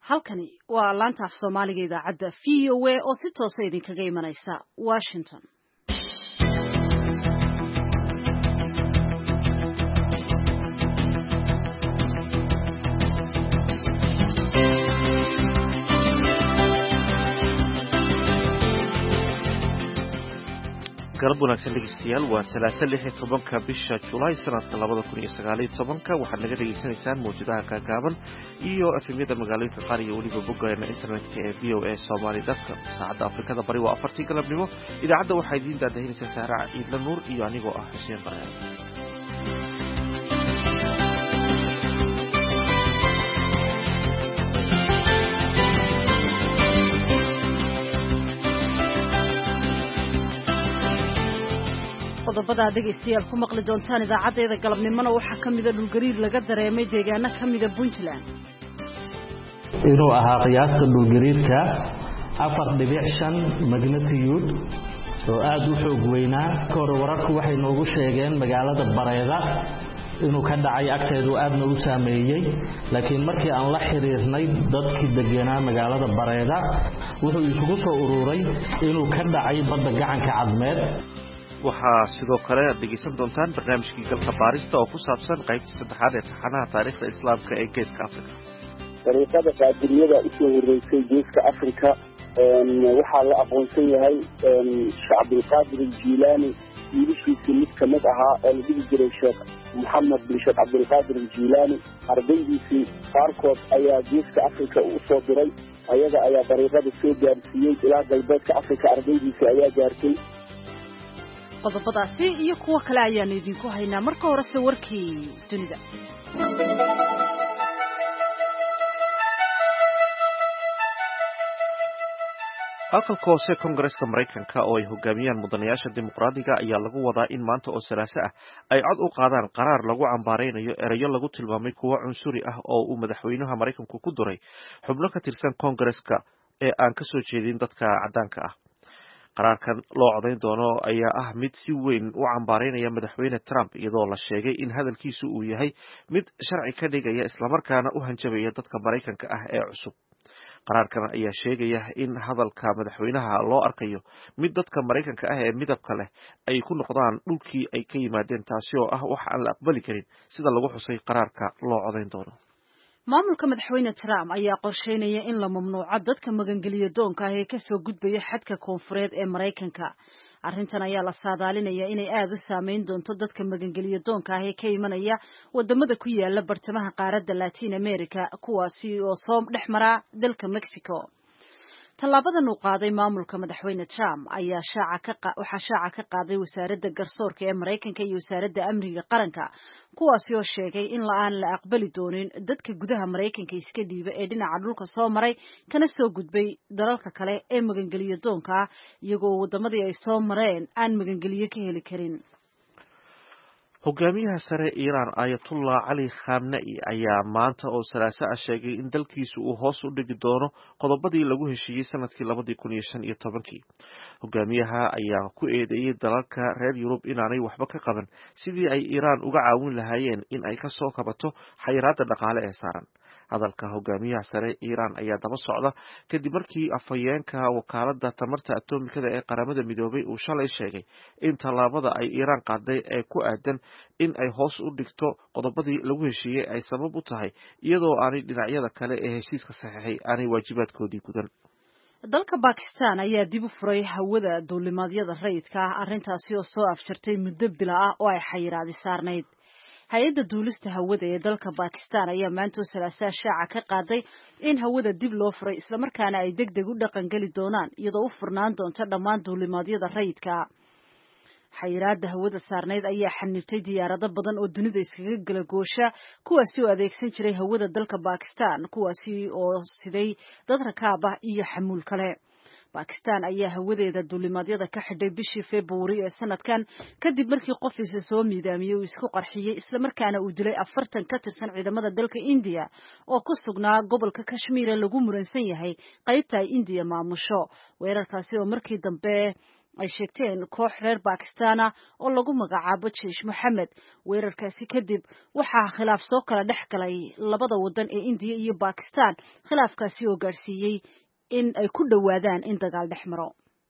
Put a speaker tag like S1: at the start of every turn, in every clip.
S1: halkani waa laanta af Soomaaliga idaacadda VOA oo si toos ah idinkaga imanaysa Washington.
S2: galab wanaagsan dhegeystayaal waa 16 bisha July sanadka 2019 waxaad naga dhageysanaysaan mawjadaha gaagaaban iyo efemyada magaalooyinka qaar iyo weliba boggeena internetka ee voasomali.com. saacadda Afrikada bari waa 4 galabnimo. idaacadda waxaa idiin daadahinaysaa Saara Ciidla Nuur iyo anigoo ah Xuseen Barre.
S1: qodobada dhegeystayaal ku maqli doontaan idaacadeeda galabnimona waxaa kamid ah dhulgariir laga dareemay deegaano kamid ah Puntland.
S3: inuu ahaa qiyaasta dhulgariirka 4.5 magnitude oo aad u xoog weynaa. kor wararku waxay noogu sheegeen magaalada Bareeda inuu ka dhacay agteedu aadna u saameeyay, laakiin markii aan la xiriirnay dadkii deganaa magaalada Bareeda wuxuu isugu soo ururay inuu ka dhacay badda gacanka Cadmeed.
S2: waxaa sidoo kale aad dhegeysan doontaan barnaamijkii galka baarista oo ku saabsan qaybtii saddexaad ee taxanaha taariikhda islaamka ee geeska Afrika.
S4: dariiqada qaadiriyada usoo horeysay geeska Afrika waxaa la aqoonsan yahay Cabdulqaadir Jilaani wiilashiisii mid ka mid ahaa oo la dhihi jiray Sheekh Mohammed bin Sheekh Cabdulqaadir Jilaani. ardaydiisii qaarkood ayaa geeska Afrika u soo diray, ayaga ayaa dariiqada soo gaarsiiyey ilaa galbeedka Afrika. ardaydiisii ayaa gaartay.
S1: qodobadaasi iyo kuwa kale ayaan idinku haynaa. marka horese warkii dunida.
S2: aqalka hoose Kongareeska Mareykanka oo ay hogaamiyaan mudanayaasha dimuqraadiga ayaa lagu wadaa in maanta oo Salaaso ah ay cod u qaadaan qaraar lagu cambaareynayo erayo lagu tilmaamay kuwa cunsuri ah oo uu madaxweynaha Mareykanku ku duray xubno ka tirsan Kongareeska ee aan ka soo jeedin dadka caddaanka ah. qaraarkan loo codayn doono ayaa ah mid si weyn u cambaareynaya madaxweyne Trump, iyadoo la sheegay in hadalkiisu uu yahay mid sharci ka dhigaya islamarkaana u hanjabaya dadka Mareykanka ah ee cusub. qaraarkan ayaa sheegaya in hadalka madaxweynaha loo arkayo mid dadka Mareykanka ah ee midabka leh ay ku noqdaan dhulkii ay ka yimaadeen, taasi oo ah wax aan la aqbali karin sida lagu xusay qaraarka loo codayn doono.
S1: maamulka madaxweyne Trump ayaa qorsheynaya in la mamnuuco dadka magangeliyo doonka ah ee ka soo gudbaya xadka koonfureed ee Mareykanka. arrintan ayaa la saadaalinaya inay aad u saameyn doonto dadka magangeliyo doonka ah ee ka imanaya wadamada ku yaala bartamaha qaaradda Latin America, kuwaasi oo soo dhex mara dalka Mexico. tallaabadan uu qaaday maamulka madaxweyne Trump ayaa shaaca ka qaaday wasaaradda garsoorka ee Mareykanka iyo wasaaradda amniga qaranka, kuwaasi oo sheegay in aan la aqbali doonin dadka gudaha Mareykanka iska dhiiba ee dhinaca dhulka soo maray kana soo gudbay dalalka kale ee magangeliyo doonka, iyagoo wadamadii ay soo mareen aan magangeliyo ka heli karin.
S2: hogaamiyaha sare Iiraan Ayatollah Ali Khamenei ayaa maanta oo Salaaso ah sheegay in dalkiisu uu hoos u dhigi doono qodobadii lagu heshiiyey sanadkii 2015. hogaamiyaha ayaa ku eedeeyay dalalka reer Yurub inaanay waxba ka qaban sidii ay Iiraan uga caawin lahaayeen in ay ka soo kabato xayiraadda dhaqaale ee saaran. hadalka hogaamiyaha sare Iiraan ayaa daba socda kadib markii afhayeenka wakaaladda tamarta atomikada ee qaramada midoobay uu shalay sheegay in tallaabada ay Iiraan qaaday ee ku aadan in ay hoos u dhigto qodobadii lagu heshiiyey ay sabab u tahay iyadoo aanay dhinacyada kale ee heshiiska saxiixay aanay waajibaadkoodii gudan.
S1: dalka Pakistan ayaa dib u furay hawada duulimaadyada rayidka ah, arrintaasi oo soo afjartay muddo bila ah oo ay xayiraadi saarnayd. hay-adda duulista hawada ee dalka Pakistan ayaa maanta Salaaso shaaca ka qaaday in hawada dib loo furay islamarkaana ay degdeg u dhaqan gali doonaan, iyadoo u furnaan doonta dhammaan duulimaadyada rayidka. xayiraadda hawada saarnayd ayaa xanibtay diyaarado badan oo dunida iskaga gala goosha, kuwaasi oo adeegsan jiray hawada dalka Pakistan, kuwaasi oo siday dad rakaab ah iyo xamuul kale. Pakistan ayaa hawadeeda duulimaadyada ka xidhay bishii February ee sanadkan kadib markii qof isa soo miidaamiyay uu isku qarxiyay islamarkaana uu dilay 40 ka tirsan ciidamada dalka India oo ku sugnaa gobolka Kashmir ee lagu muransan yahay qaybta ay India maamusho. weerarkaasi oo markii dambe ay sheegteen koox reer Bakistan oo lagu magacaabo Jaish Mohammed. Weerarkaasi kadib waxaa khilaaf soo kala dhex galay labada wadan ee India iyo Bakistan, khilaafkaasi oo gaarsiiyay in ay ku dhawaadaan in dagaal dhex maro.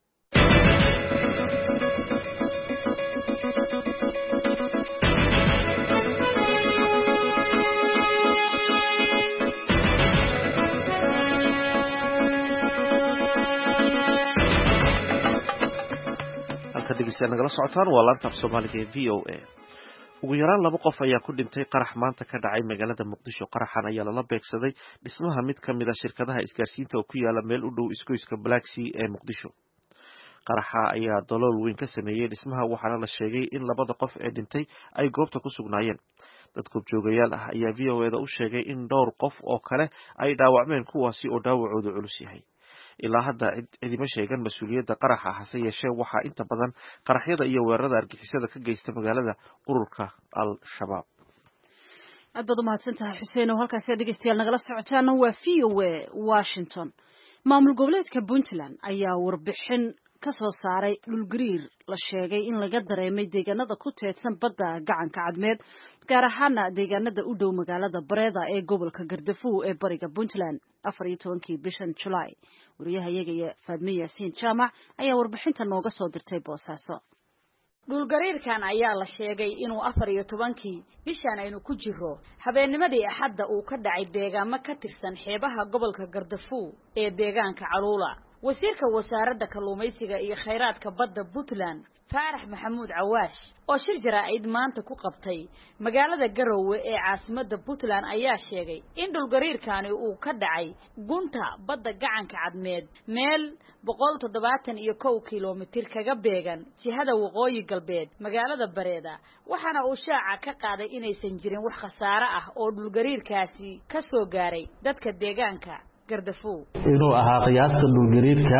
S2: nagala socotaan waa laanta af Soomaaliga ee VOA. ugu yaraan 2 qof ayaa ku dhintay qarax maanta ka dhacay magaalada Muqdisho. qaraxan ayaa lala beegsaday dhismaha mid ka mid ah shirkadaha isgaarsiinta oo ku yaala meel u dhow isgoyska Black Sea ee Muqdisho. qaraxa ayaa dalool weyn ka sameeyay dhismaha, waxaana la sheegay in 2 qof ee dhintay ay goobta ku sugnaayeen. dad goobjoogayaal ah ayaa VOA-da u sheegay in dhowr qof oo kale ay dhaawacmeen, kuwaasi oo dhaawacoodu culus yahay. ilaa hadda cidima sheegan mas'uuliyadda qaraxa, hase yeeshee waxaa inta badan qaraxyada iyo weerarada argixisada ka geysta magaalada ururka al-shabaab.
S1: aad baad u mahadsantahay Xuseen oo halkaasi dhegeystayaal nagala socotaan waa VOA Washington. maamul goboleedka Puntland ayaa warbixin ka soo saaray dhulgariir la sheegay in laga dareemay deegaanada ku teedsan badda gacanka cadmeed, gaar ahaan deegaanada u dhow magaalada Bareeda ee gobolka Gardafuw ee bariga Puntland 14 bishan July. wariyahayaga Faadme Yaasiin Jaamac ayaa warbixinta nooga soo dirtay Boosaaso.
S5: dhulgariirkan ayaa la sheegay inuu 14 bishan aynu ku jiro habeennimadii Axadda uu ka dhacay deegaamo ka tirsan xeebaha gobolka Gardafuw ee deegaanka Caluula. wasiirka wasaaradda kalluumaysiga iyo kheyraadka badda Puntland Faarax Maxamuud Cawaash oo shir jaraa'id maanta ku qabtay magaalada Garowe ee caasimadda Puntland ayaa sheegay in dhulgariirkani uu ka dhacay gunta badda gacanka cadmeed meel 171 kiiloomitir kaga beegan jihada waqooyi galbeed magaalada Bareeda, waxaana uu shaaca ka qaaday inaysan jirin wax khasaare ah oo dhulgariirkaasi ka soo gaaray dadka deegaanka Gardafuw.
S3: inuu ahaa qiyaasta dhulgariirka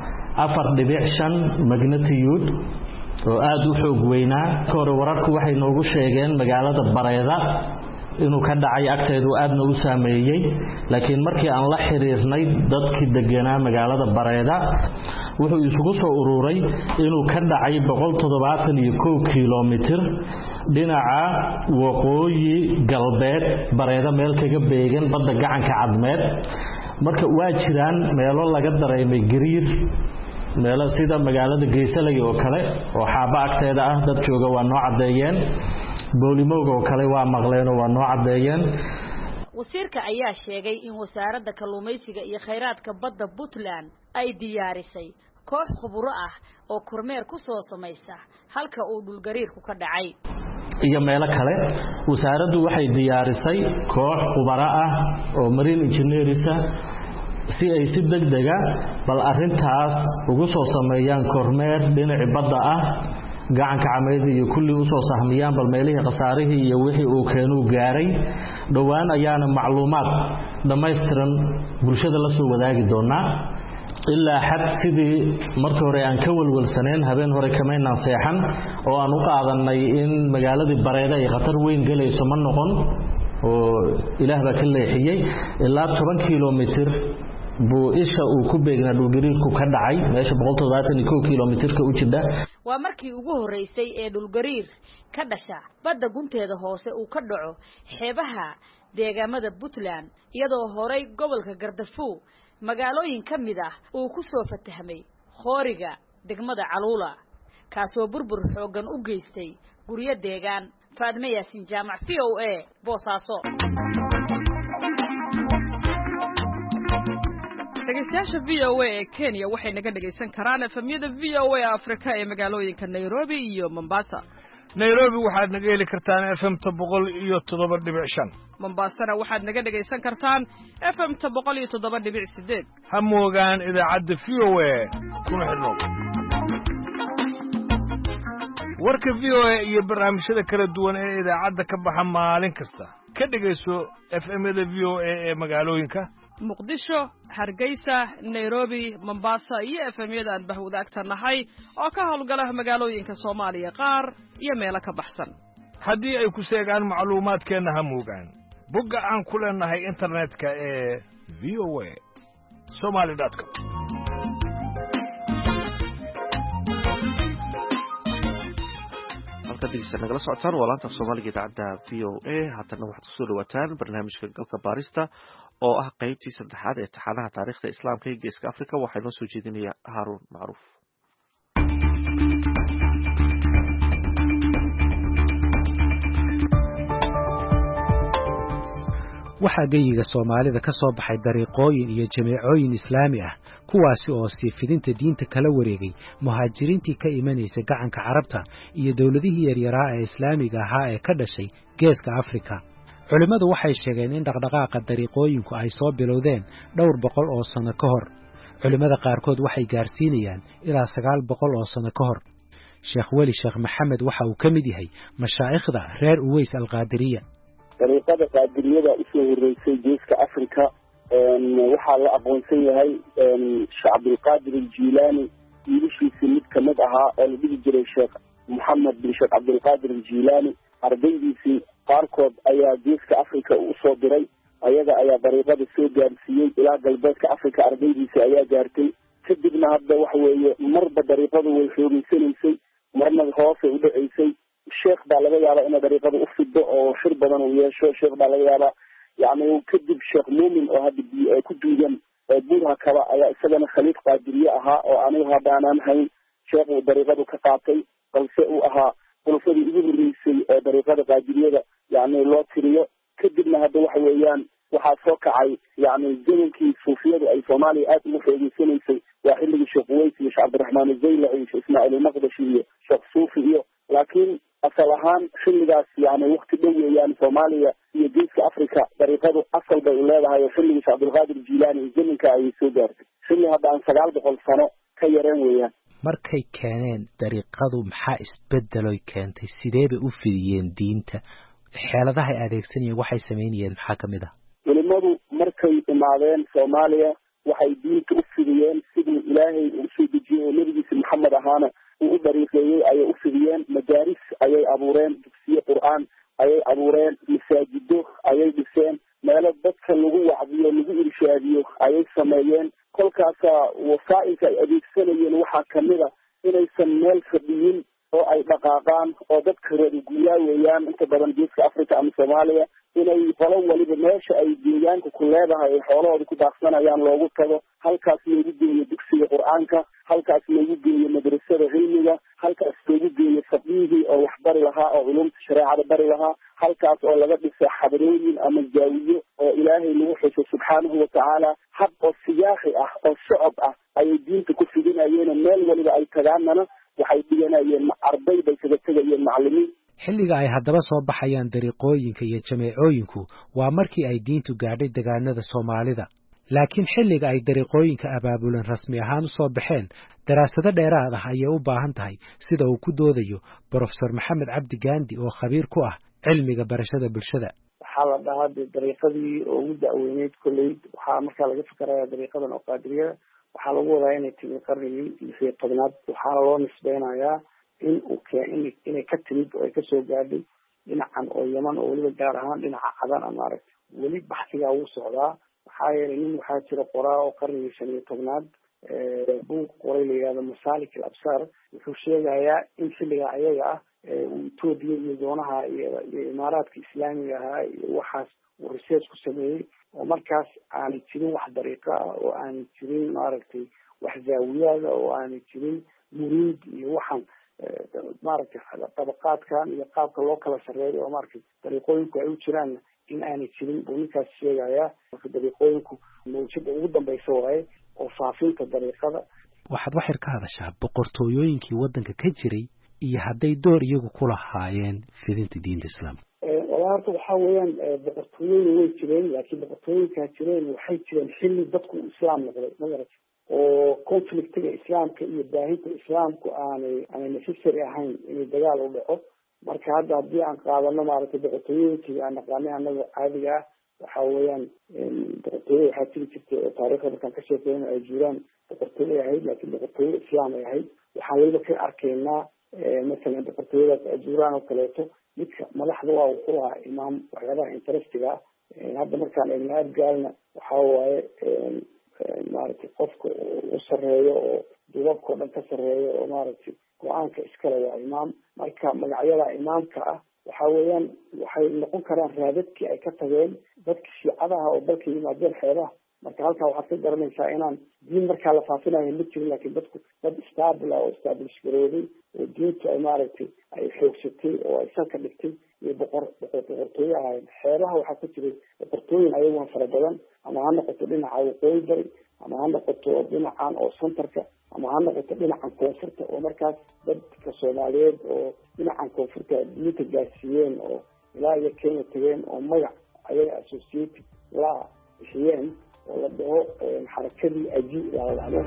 S3: 4.5 magnitude oo aad u xoog weynaa. hore wararku waxay noogu sheegeen magaalada Bareeda inuu ka dhacay agteedu aadna u saameeyay, laakiin markii aan la xiriirnay dadkii deganaa magaalada Bareeda wuxuu isugu soo ururay inuu ka dhacay 171 kiiloomitir dhinaca waqooyi galbeed Bareeda meel kaga beegan badda gacanka cadmeed. marka waa jiraan meelo laga dareemay gariir, meelo sida magaalada Geesalay oo kale oo xaaba agteeda ah, dad jooga waa noo cadeeyeen. Boolimowga oo kale waa maqleen oo waa noo cadeeyeen.
S5: wasiirka ayaa sheegay in wasaaradda kalluumaysiga iyo kheyraadka badda Puntland ay diyaarisay koox khuburo ah oo kormeer ku soo samaysa halka uu dhulgariirku ka dhacay.
S3: iyo meelo kale wasaaraddu waxay diyaarisay koox khubaro ah oo marine engineers si ay si degdeg ah bal arintaas ugu soo sameeyaan kormeer dhinaca badda ah, gacanka cameed iyo kulli u soo sahmiyaan bal meelihii qasaarihii iyo wixii uu keenuu gaaray. dhawaan ayaana macluumaad dhammaystiran bulshada la soo wadaagi doonaa. ilaa xad sidii markii hore aan ka walwalsaneen habeen hore kameynaan seexan oo aan u qaadanay in magaaladii Bareeda ay khatar weyn galayso ma noqon, oo ilaah baa ka leexiyay. ilaa 10 kiiloomitir buu isha uu ku beegnaa dhulgariirku ka dhacay, meesha 171 kiiloomitirka u jidha.
S5: waa markii ugu horeysay ee dhulgariir ka dhasha badda gunteeda hoose uu ka dhaco xeebaha deegaamada Puntland, iyadoo horay gobolka Gardafuw magaalooyin ka mid ah uu ku soo fatahmay khooriga degmada Caluula, kaasoo burbur xoogan u geystay guryo deegaan. Faadme Yaasiin Jaamac, VOA, Boosaaso.
S6: dhegeystayaasha VOA ee Kenya waxay naga dhegeysan karaan efemyada VOA Afrika ee magaalooyinka Nairobi iyo Mombasa.
S7: Nairobi waxaad naga heli kartaan FM 107.5.
S6: Mombasana waxaad naga dhegeysan kartaan FM 107.8.
S7: ha moogaan idaacadda VOA kuna xidhnow. warka VOA iyo barnaamijyada kala duwan ee idaacadda ka baxa maalin kasta ka dhegeyso FM-yada VOA ee magaalooyinka
S6: Muqdisho, Hargeysa, Nairobi, Mombasa iyo FM-yada aan bahwadaagta nahay oo ka howlgala magaalooyinka Soomaaliya qaar iyo meelo ka baxsan.
S7: haddii ay ku sheegaan macluumaadkeena ha moogaan bogga aan ku leenahay internetka ee voasomali.com.
S2: halka dhegeysta nagala socotaan waa laanta Soomaaliga idaacadda VOA haddana waxaad kusoo dhawaataan barnaamijka galka baarista oo ah qaybtii saddexaad ee taxanaha taariikhda islaamka ee geeska Afrika waxaa inoo soo jeedinaya Haarun Macruuf.
S8: waxaa geyiga Soomaalida ka soo baxay dariiqooyin iyo jameecooyin islaami ah kuwaasi oo sii fidinta diinta kala wareegay muhaajiriintii ka imanaysa gacanka carabta iyo dawladihii yaryaraa ee islaamiga ahaa ee ka dhashay geeska Afrika. Culimadu waxay sheegeen in dhaqdhaqaaqa dariiqooyinku ay soo bilowdeen dhowr boqol oo sano ka hor. Culimada qaarkood waxay gaarsiinayaan ilaa 900 oo sano ka hor. Sheekh Weli Sheekh Maxamed waxa uu ka mid yahay mashaayikhda reer Uways al-Qaadiriya.
S4: dariiqada qaadiriyada usoo horeysay geeska Afrika waxaa la aqoonsan yahay Sheekh Cabdulqaadir al-Jilaani wiilashiisii mid ka mid ahaa oo la dhihi jiray Sheekh Mohammed bin Sheekh Cabdulqaadir al-Jilaani ardaydiisii qaarkood ayaa geeska Afrika u soo diray ayaga ayaa dariiqada soo gaarsiiyey ilaa galbeedka Afrika ardaydiisii ayaa gaartay kadibna hadda waxa weeye marba dariiqadu way xoogeysanaysay marna hoos u dhaceysay sheekh baa laga yaabaa in dariiqada u fido oo shir badan uu yeesho sheekh baa laga yaabaa yani kadib Sheekh Muumin oo hadda ku duugan buurha kaba ayaa isagana khaliif qaadiriye ahaa oo aniga haddaanan hayn sheekh uu dariiqadu ka qaatay balse uu ahaa khulafadii ugu horeysay ee dariiqada qaadiriyada yani loo tiriyo kadibna hadda waxa weeyaan waxaa soo kacay yani zamankii suufiyadu ay Soomaaliya aad ugu xoogeysanaysay waa xilligii Sheekh Uways iyo Sheekh Cabdiraxmaan Zaylaci iyo Sheekh Ismaaciil al-Maqdashi iyo Sheekh Suufi iyo laakiin asal ahaan xilligaas yani waqti dhow weeyaan Soomaaliya iyo geeska Afrika dariiqadu asal bay u leedahay oo xilligii Sheekh Cabdulqaadir al-Jilaani zamanka ay soo gaartay xilli hadda aan 900 sano ka yareen weeyaan.
S8: markay keeneen dariiqadu maxaa isbedeloy keentay sidee bay u fidiyeen diinta xeeladaha ay adeegsanayeen waxay sameeyeen maxaa kamid ah
S4: culimadu markay imaadeen Soomaaliya waxay diinta u fidiyeen sidii Ilaahay u soo dejiyay oo nabigiisa Maxamed ahaana u dariiqeeyay ayay u fidiyeen madaaris ayay abuureen dugsiyo Qur'aan ayay abuureen masaajido ayay dhiseen meelo dadka lagu wacdiyo lagu irshaadiyo ayay sameeyeen kolkaas wasaa'ilka ay adeegsanayeen waxaa kamid ah inaysan meel fadhiyin oo ay dhaqaaqaan oo dadka reer guuraa weeyaan inta badan geeska Afrika ama Soomaaliya inay qolo waliba meesha ay deegaanka ku leedahay ay xoolahooda ku daaqsanayaan loogu tago halkaas lagu geeyo dugsiga Qur'aanka halkaas lagu geeyo madrasada cilmiga halkaas lagu geeyo fadhigii oo wax bari lahaa oo culumta shariicada bari lahaa halkaas oo laga dhisay xadarooyin ama jaawiyo oo Ilaahay lagu xuso subxaanahu wa ta'ala hab oo siyaaxi ah oo socod ah ay diinta ku fidinayeen meel waliba ay tagaanana waxay dhiganayeen arday bay kaga tagayeen macallimiin.
S8: xilliga ay haddaba soo baxayaan dariiqooyinka iyo jameecooyinku waa markii ay diintu gaadhay deegaanada Soomaalida laakiin xilliga ay dariiqooyinka abaabulan rasmi ahaan u soo baxeen daraasado dheeraad ah ayay u baahan tahay sida uu ku doodayo Professor Maxamed Cabdi Gaandi oo khabiir ku ah cilmiga barashada bulshada.
S9: waxaa la dhahaa dariiqadii ugu da'weyneyd kolley waxaa markaa laga fikirayaa dariiqadan oo qaadiriyada waxaa lagu wadaa inay timi qarnigii 16aad waxaana loo nisbeynayaa inay ka timid oo ay kasoo gaadhay dhinacan oo Yemen oo weliba gaar ahaan dhinaca Cadan ama aragti weli baxsiga uu socdaa waxaa yeelay nin waxaa jira qoraa oo qarnigii 15aad buug qoray la yiraahdo Masalik al-Absar wuxuu sheegayaa in xilliga ayaga ah Itoobiya iyo doonaha iyo imaaraadka islaamiga ahaa iyo waxaas uu research ku sameeyay oo markaas aanay jirin wax dariiqa ah oo aanay jirin maaragtay wax zaawiyada oo aanay jirin muriid iyo waxaan maaragtay tabaqaadkan iyo qaabka loo kala sareeyo oo maaragtay dariiqooyinku ay u jiraan in aanay jirin buu ninkaas sheegayaa marka dariiqooyinku mawjada ugu dambaysa waaye oo faafinta dariiqada.
S8: waxaad wax yar ka hadashaa boqortooyooyinkii waddanka ka jiray iyo hadday door iyagu ku lahaayeen fidinta diinta islaamka.
S9: horta waxaa weeyaan boqortooyooyin way jireen laakiin boqortooyinkaa jireen waxay jireen xilli dadku islaam noqday magarata oo conflictiga islaamka iyo baahinta islaamku aanay necessary ahayn inay dagaal u dhaco marka hadda haddii aan qaadano maaragtay boqortooyooyinkii aan naqaanay annaga caadiga ah waxaa weeyaan boqortooyo waxaa jiri jirtay oo taariikhda markaan ka sheekeyno ay jiraan boqortooyo ahayd laakiin boqortooyo islaam ay ahayd waxaan weliba ka arkaynaa masalan boqortooyadaas ajuuraan oo kaleeto midka madaxda waa uu ku lahaa imaam waxyaabaha interestiga hadda markaan eegna Abgaalna waxaa waaye maaragtay qofka u sareeyo oo duubabka dhan ka sareeyo oo maaragtay go-aanka iskale waa imaam. marka magacyada imaamka ah waxa weeyaan waxay noqon karaan raadadkii ay ka tageen dadka shiicadaha oo dalka yimaadeen xeebaha. marka halkaa waxaad ka garanaysaa inaan diin markaa la faafinayo ma jirin, laakiin dadku dad stable oo establish garooday oo diintu ay maaragtay ay xoogsatay oo ay salka dhigtay iyo boqortooyo ahayn. xeebaha waxaa ku jiray boqortooyin ayaguna fara badan, ama ha noqoto dhinaca waqooyi bari, ama ha noqoto dhinacan oo centerka, ama ha noqoto dhinacan koonfurta oo markaas dadka Soomaaliyeed oo dhinacan koonfurta diinta gaarsiiyeen oo ilaa iyo Kenya tageen oo magac ayaga associated la bixiyeen oo la dhaho xarakadii aji la wadaado.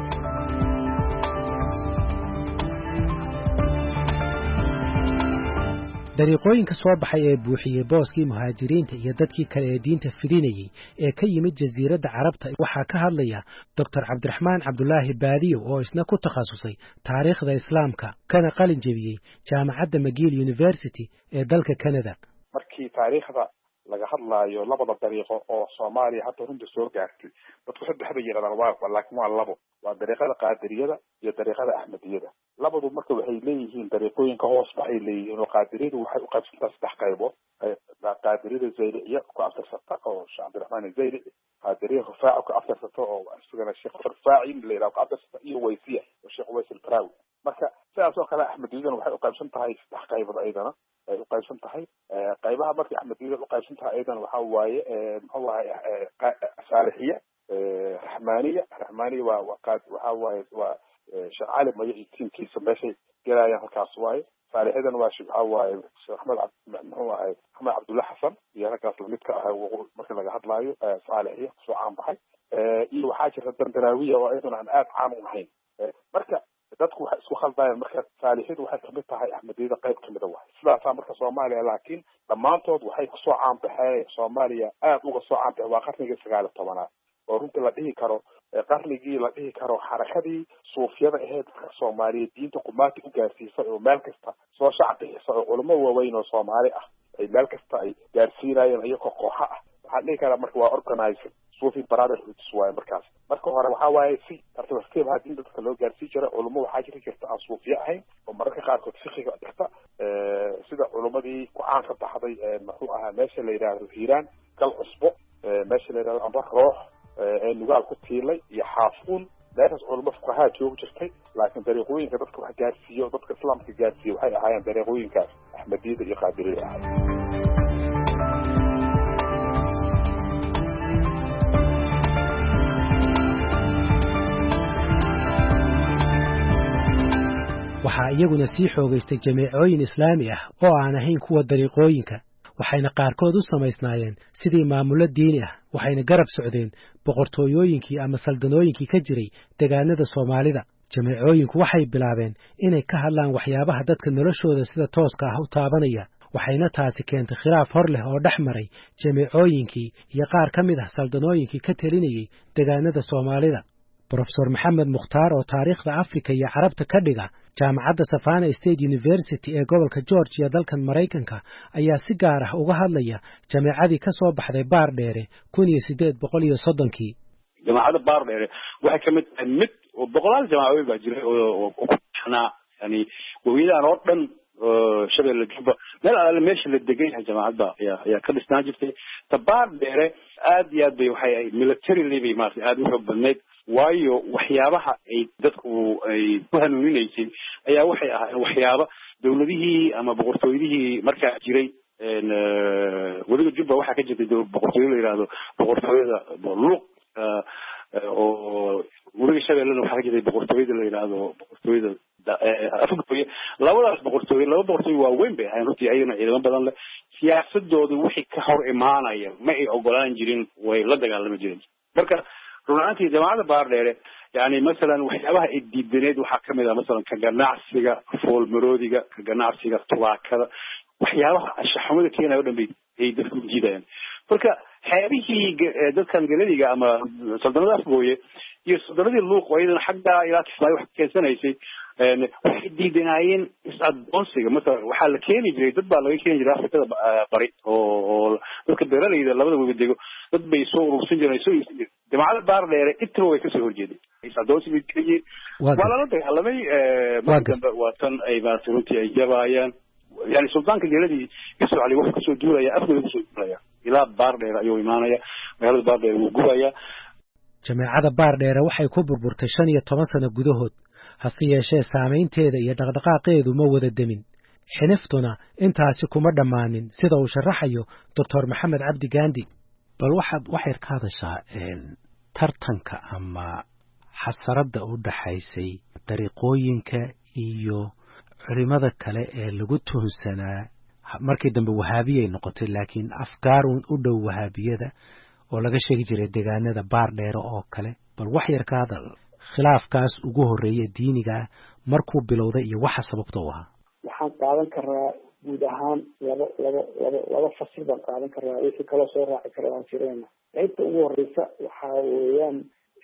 S8: dariiqooyinka soo baxay ee buuxiyey booskii muhaajiriinta iyo dadkii kale ee diinta fidinayay ee ka yimid jasiiradda carabta waxaa ka hadlaya Dr. Cabdiraxmaan Cabdulaahi Baadiyo oo isna ku takhasusay taariikhda islaamka kana qalin jebiyey jaamacadda McGill University ee dalka Canada.
S10: markii taariikhda laga hadlaayo labada dariiqo oo Soomaaliya hadda runta soo gaartay dadku saddex bay yiraahdaan laakiin waa labo, waa dariiqada qaadiriyada iyo dariiqada ahmadiyada. labadu marka waxay leeyihiin dariiqooyinka hoos baxay leeyihiin oo qaadiriyadu waxay u qaybsantaa saddex qaybood. qaadiriyada zayliya ku aftirsata oo Sheekh Cabdiraxmaan Zayli, qaadiriyada rufaaci ku aftirsata oo isagana Sheekh Rufaaci leeyahay ku aftirsata, iyo waysiya oo Sheekh Ways al-Qaraawi. marka sidaas oo kale ahmadiyaduna waxay u qaybsan tahay saddex qaybood ayadana ay u qaybsan tahay. qaybaha markii ahmadiyada u qaybsan tahay ayadana waxa waaye muxuu waaye saalixiya, raxmaaniya waa waxa waaye waa Sheekh Cali Mayo iyo tiimkiisa meeshay galayaan halkaas waaye. saalixyadan waa waxa waaye Sheekh Axmed Cabdulla Xasan iyo halkaas lamidka ah marka laga hadlaayo saalixiya soo caan baxay. iyo waxaa jirta Dandaraawiya oo ayaduna aan aad caan u ahayn. marka dadku waxay isku khaldayaan marka saalixyadu waxay kamid tahay ahmadiyada qayb kamid ah. sidaasaa marka Soomaaliya laakiin dhammaantood waxay kusoo caan baxeen Soomaaliya aad uga soo caan baxay waa qarnigii 19aad oo runtii la dhihi karo qarnigii la dhihi karo xarakadii suufiyada ahayd Soomaaliya diinta qumaati u gaarsiisay oo meel kasta soo shacbiyay oo culimo waaweyn oo Soomaali ah ay meel kasta ay gaarsiinayeen iyagoo kooxa ah. waxaan dhihi karaa marka waa organized Sufi Brotherhood waaye markaas. marka hore waxa waaye si tartiib hadii dadka loo gaarsiin jiray culimo waxaa jirta aan suufiya ahayn oo mararka qaarkood fiqiga dhigta sida culimadii ku caan ka baxday muxuu ahaa meesha la yiraahdo Hiiraan kal cusbo, meesha la yiraahdo Ambar Roox ee nugaal ku tiilay iyo Xaafuun. meeshaas culimo fuqahaa joog jirtay, laakiin dariiqooyinka dadka wax gaarsiiyo dadka islaamka gaarsiiyo waxay ahaayeen dariiqooyinkaas ahmadiyada iyo qaadiriyada ahaayeen.
S8: waxaa iyaguna sii xoogaystay jameecooyin islaami ah oo aan ahayn kuwa dariiqooyinka, waxayna qaarkood u samaysnaayeen sidii maamulo diini ah, waxayna garab socdeen boqortooyooyinkii ama saldanooyinkii ka jiray deegaanada Soomaalida. jameecooyinku waxay bilaabeen inay ka hadlaan waxyaabaha dadka noloshooda sida tooska ah u taabanaya, waxayna taasi keentay khilaaf hor leh oo dhex maray jameecooyinkii iyo qaar ka mid ah saldanooyinkii ka talinayay deegaanada Soomaalida. Professor Maxamed Mukhtaar oo taariikhda Afrika iyo Carabta ka dhiga jaamacadda Savannah State University ee gobolka Georgia dalkan Mareykanka ayaa si gaar ah uga hadlaya jameecadii ka soo baxday Baardheere 1830kii.
S11: jaamacadda Baardheere waxay kamid tahay mid oo boqolaal jaamacado baa jiray oo ku xana yani weydan oo dhan shabeelle jubba meel alle meesha la degan yahay jaamacadda ayaa ka dhisnaan jirtay. Baardheere aad iyo aad bay waxay military bay maartay aad u xoog badneyd, waayo waxyaabaha ay dadku ay ku hanuuninaysay ayaa waxay ahaayeen waxyaabo dawladihii ama boqortooyadihii markaa jiray. weliba jubba waxaa ka jirtay boqortooyo la yiraahdo boqortooyada luuq oo weliba shabeellena waxaa ka jirtay boqortooyada la yiraahdo boqortooyada afgooye. labadaas boqortooyo laba boqortooyo waaweyn bay ahayn runtii, ayagana ciidamo badan leh. siyaasadooda wixii ka hor imaanaya ma ay ogolaan jirin, way la dagaalami jireen. marka runaantii jaamacadda Baardheere yani masalan waxyaabaha ay diidaneed waxaa kamid ah masalan ka ganacsiga foolmaroodiga, ka ganacsiga tubaakada, waxyaabaha ashaxumada keenaya oo dhan bay ay dadku jiidayaan. marka xeebihii dadkan galadiga ama saldanada afgooye iyo saldanadii luuq oo iyadana xagga ilaa Kismaayo wax keensanaysay waxay diidanayeen is-addoonsiga. masalan waxaa la keeni jiray dad baa laga keeni jiray Afrikada bari oo dadka beeralayda labada webi dego dad bay soo urursan jireen. jaamacadda Baardheere intaba way kasoo horjeeday. adoonsi bay geliyeen waa lala dagaalamay markii dambe waa tan ay maaragtay runtii ay jabaayaan yani suldaanka geeladii Yusuf Ali wuxuu kasoo duulaya afkooda kasoo duulaya ilaa Baardheer ayuu imaanaya magaalada Baardheer wuu gubaya
S8: jameecada Baardheer waxay ku burburtay 15 sano gudahood hase yeeshee saameynteeda iyo dhaqdhaqaaqeedu ma wada demin xiniftuna intaasi kuma dhammaanin sida uu sharaxayo Dr. Maxamed Cabdi Gaandi bal waxay ka hadashaa tartanka ama xasarada u dhaxaysay dariiqooyinka iyo culimada kale ee lagu tuhunsanaa markii dambe wahaabiyay noqotay laakiin afgaar u dhow wahaabiyada oo laga sheegi jiray deegaanada Baardheer oo kale bal wax yar ka hadal khilaafkaas ugu horeeyay diiniga markuu bilowday iyo waxa sababta u ahaa
S9: waxaan qaadan karaa guud ahaan laba fasir baan qaadan karaa wixii kaloo soo raaci kara aan fiirayna qaybta ugu horeysa waxaa weeyaan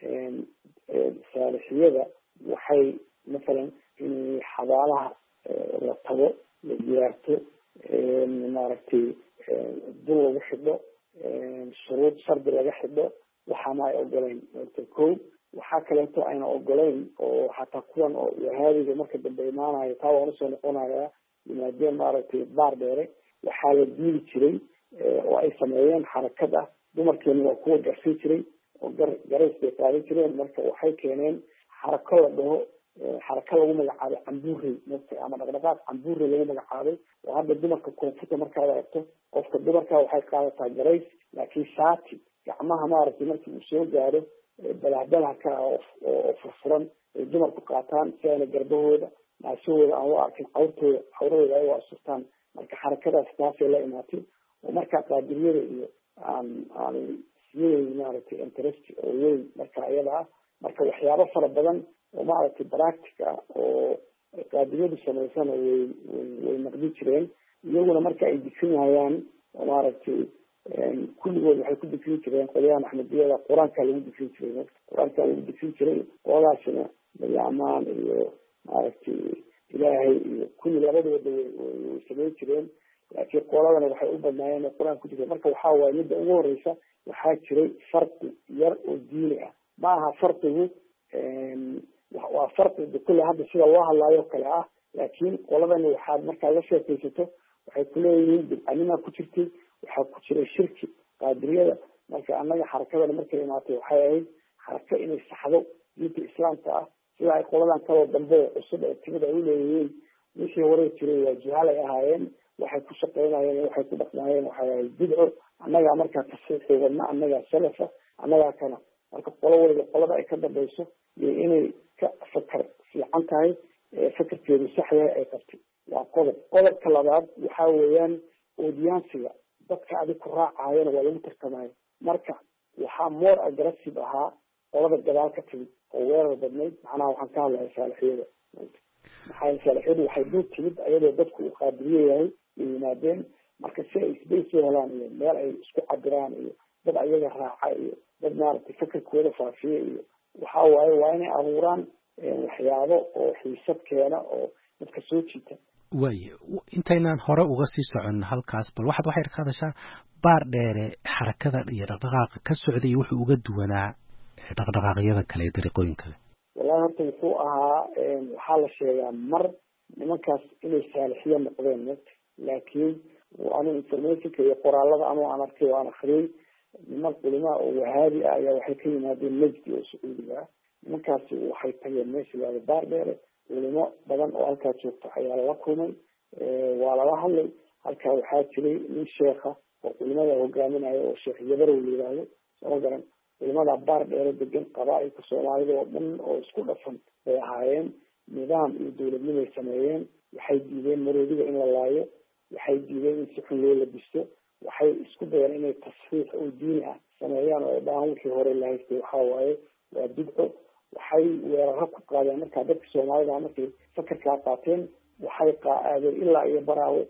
S9: saalixiyada waxay masalan in xabaalaha la tago la diyaarto maaragtay dul lagu xidho shuruud shardi laga xidho waxaana ay ogoleyn kow waxaa kaleeto ayna ogoleyn oo xataa kuwan oo wahaabiga marka dambe imaanayo taa waan usoo noqonayaa yimaadeen maaragtay Baardheere waxaa la diili jiray oo ay sameeyeen xarakad ah dumarkeena waa kuwa garsin jiray oo garays bay qaadan jireen marka waxay keeneen xarako la dhaho xaraka lagu magacaabay cambuurey ama dhaqdhaqaaq cambuurey lagu magacaabay oo hadda dumarka koonfurta markaad aragto qofka dumarka waxay qaadataa garays laakiin shaati gacmaha maaragtay markii uu soo gaaro balahdalaka oo furfuran ay dumarku qaataan si ayna garbahooda naasahooda aan u arkin cawradooda ay u asurtaan marka xarakadaas taasay la imaatay oo markaa qaadiriyada iyo aan siyadeeda maaragtay interest oo weyn marka iyada ah marka waxyaabo fara badan oo maaragtay practic ah oo qaadiriyadu samaysana way naqdi jireen iyaguna marka ay disinayaan oo maaragtay kulligood waxay ku difin jireen qolyahan axmediyada qur-aanka lagu difin jiray qur-aanka lagu difin jiray qoladaasina amaan iyo maaragtay ilaahay iyo kulli labadooda way samayn jireen laakiin qoladana waxay u badnaayeen qur-aan ku jireen marka waxaa waaye midda ugu horeysa waxaa jiray farqi yar oo diini ah ma aha farqigu waa farqi kulle hadda sida loo hadlaayo kale ah laakiin qoladani waxaad markaad la sheekaysato waxay kuleeyihiin bidcanima ku jirtay waxaa ku jiray shirki qaadiriyada marka annaga xarakadana markay imaatay waxay ahayd xarako inay saxdo diinta islaamka ah sida ay qoladan kaloo dambe cusub ee timid ay uleeyihiin wixii hore jiray waa jihaal ay ahaayeen waxay ku shaqaynayeen waxay ku dhaqmaayeen waxay ahayd bidco annagaa markaa tasiixii wadna annagaa salafa annagaa kana marka qolo waliba qolada ay ka dambayso iyo inay ka fakar fiican tahay fakarkeedu sax yahay ay qabtay waa qodobka labaad waxaa weeyaan audiensiga dadka adig ku raacayana waa lagu tartamayo marka waxaa more aggressive ahaa qolada gadaal ka timid oo weerar badnayd macnaha waxaan ka hadlaya saalixiyada maxaa saalixiyadu waxay dul timid ayadoo dadku uu qaadiriye yahay ay yimaadeen marka si ay space u helaan iyo meel ay isku cabiraan iyo dad ayaga raaca iyo dad maaragtay fakarkooda faafiye iyo waxaa waaye waa inay abuuraan waxyaabo oo xiisad keena oo dadka soo jiita
S8: waaye intaynaan hore uga sii socon halkaas bal waxay ka hadashaa Baardheere xarakada iyo dhaqdhaqaaqa ka socday wuxuu uga duwanaa dhaqdhaqaaqyada kale ee dariiqooyin kale
S9: wallahi horta wuxuu ahaa waxaa la sheegaa mar nimankaas inay saalixiya noqdeen laakiin anu informationka iyo qoraalada anuu aan arkay oo aan akriyay niman culimaa oo wahaabi ah ayaa waxay ka yimaadeen najdi oo sacuudiga ah nimankaasi waxay tageen meesha laada Baardheere culimo badan oo halkaa joogta ayaa la kulmay waa lala hadlay halkaa waxaa jiray nin sheekha oo culimada hogaaminayo oo sheekh yabarow la yidhaahdo soo garan culimada Baardheere degan qabaailka soomaalida oo dhan oo isku dhafan bay ahaayeen nidaam iyo dowladnimay sameeyeen waxay diideen maroodiga in la laayo waxay diideen in si xun loo labisto waxay isku dayeen inay tasxiix oo diini ah sameeyaan oo dhaan wixii hore la haystay waxaa waaye waa bidco waxay weeraro ku qaadeen markaa dadka soomaalida markay fakarkaa qaateen waxay aadeen ilaa iyo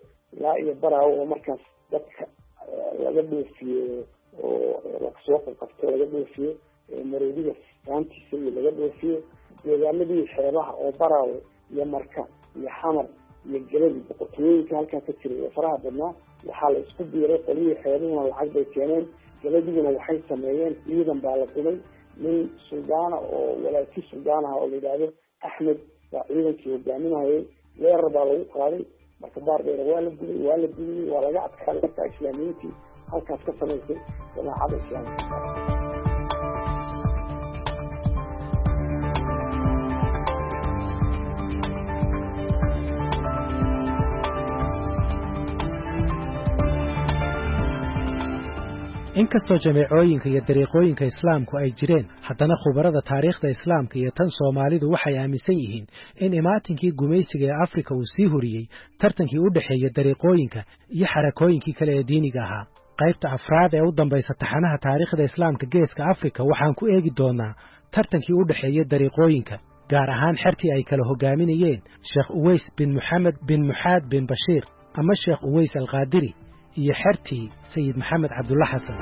S9: baraawo oo markaas dadka laga dhoofiyo oo lasoo qabto laga dhoofiyo maroodiga saantiisa iyo laga dhoofiyo deegaanadii xeebaha oo baraawo iyo marka iyo xamar iyo galadi boqortooyinka halkaa ka jiray oo faraha badnaa waxaa la isku biiray qolihii xeebuhuna lacag bay keeneen galadiguna waxay sameeyeen ciidan baa la dumay nin suldaana oo walaaki suldaan ah oo la yidhaahdo axmed baa ciidankii hogaaminayay weerar baa lagu qaaday marka baardheer waa la gubay waa laga adkaaday markaa islaamiyiintii halkaas ka samaysay jamaacada islaamka.
S8: inkastoo jameecooyinka iyo dariiqooyinka islaamku ay jireen haddana khubarada taariikhda islaamka iyo tan Soomaalidu waxay aaminsan yihiin in imaatinkii gumaysiga ee Afrika uu sii huriyey tartankii u dhaxeeyay dariiqooyinka iyo xarakooyinkii kale ee diiniga ahaa. qaybta afraad ee u dambaysa taxanaha taariikhda islaamka geeska Afrika waxaan ku eegi doonaa tartankii u dhaxeeyay dariiqooyinka gaar ahaan xertii ay kala hogaaminayeen Sheekh Uways bin Muhammad bin Muhaad bin Bashiir ama Sheekh Uways al-Qaadiri iyo xertii Sayid Maxamed Cabdulla Xasan.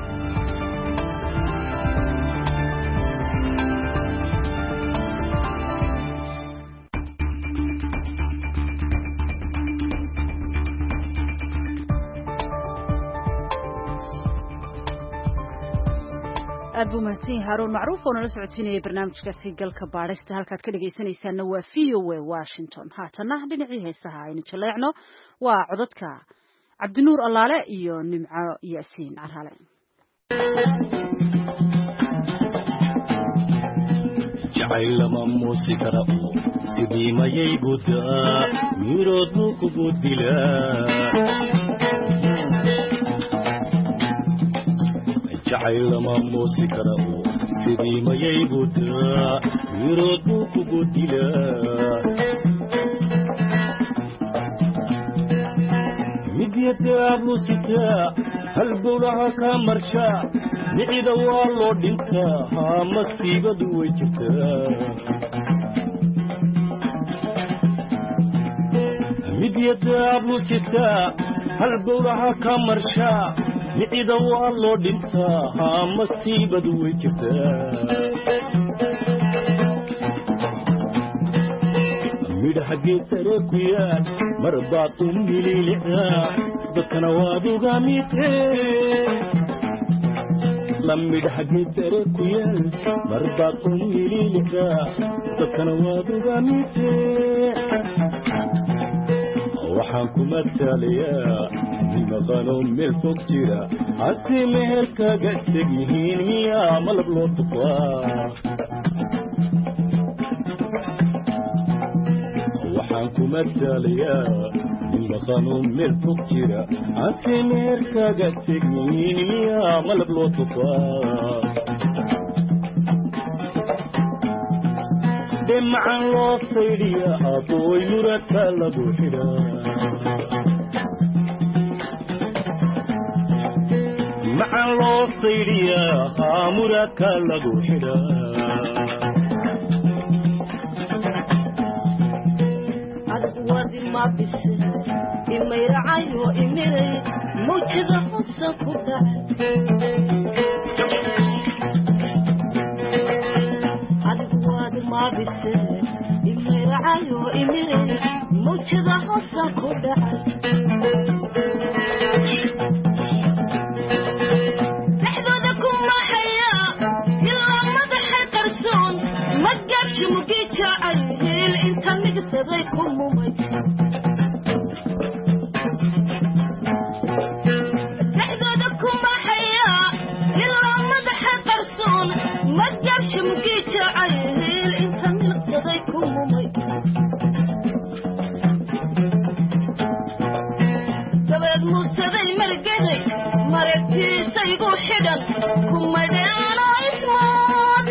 S1: aad buu mahadsan Haroon Macruuf oo nala socodsiinayay barnaamijkaasi galka baarista halkaad ka dhageysanaysaana waa VOA Washington. haatana dhinacii heesaha aynu jaleecno waa codadka Cabdinuur Allaale iyo Nimco Yaasiin Carhale.
S12: jacaylama muusikara sidii mayay gudaa mirood buu kugu dilaa jacaylama muusikara sidii mayay gudaa mirood buu kugu dilaa midyadaablu sitaa halbowlaha ka marshaa micida waa loo dhintaa haa masiibadu way jirtaa midyadaablu sitaa halbowlaha ka marshaa micida waa loo dhintaa haa masiibadu way jirtaa midhaha geed sare ku yaal mar baad u mililicdaa dadkana waad uga mitee la midhaha geed sare ku yaal mar baad u mililicdaa dadkana waad uga mitee waxaan ku matalayaa nimaqano meel fog jira hase meherkaaga teg yihiin miyaa malab loo tufaa waxaan ku matalayaa nimaqano meel fog jira hase meherkaaga teg yihiin miyaa malab loo tufaa dhemacan loo saydhiya abooy muradka lagu xidhaa macan loo saydhiyaa haa muradka lagu xidhaa
S13: adwadi ma bise imayracayo imiray mawjada qusan ku dhacay adwadi ma bise imayracayo imiray mawjada qusan ku dhacay مجيتها عيل انت نقصدي كمومي تحدودكم ما حيا إلا مدح قرصون ما تجابش مجيتها عيل انت نقصدي كمومي قبل مصدي مرقدي مرقتي سيقو حدد كما دانا اسمون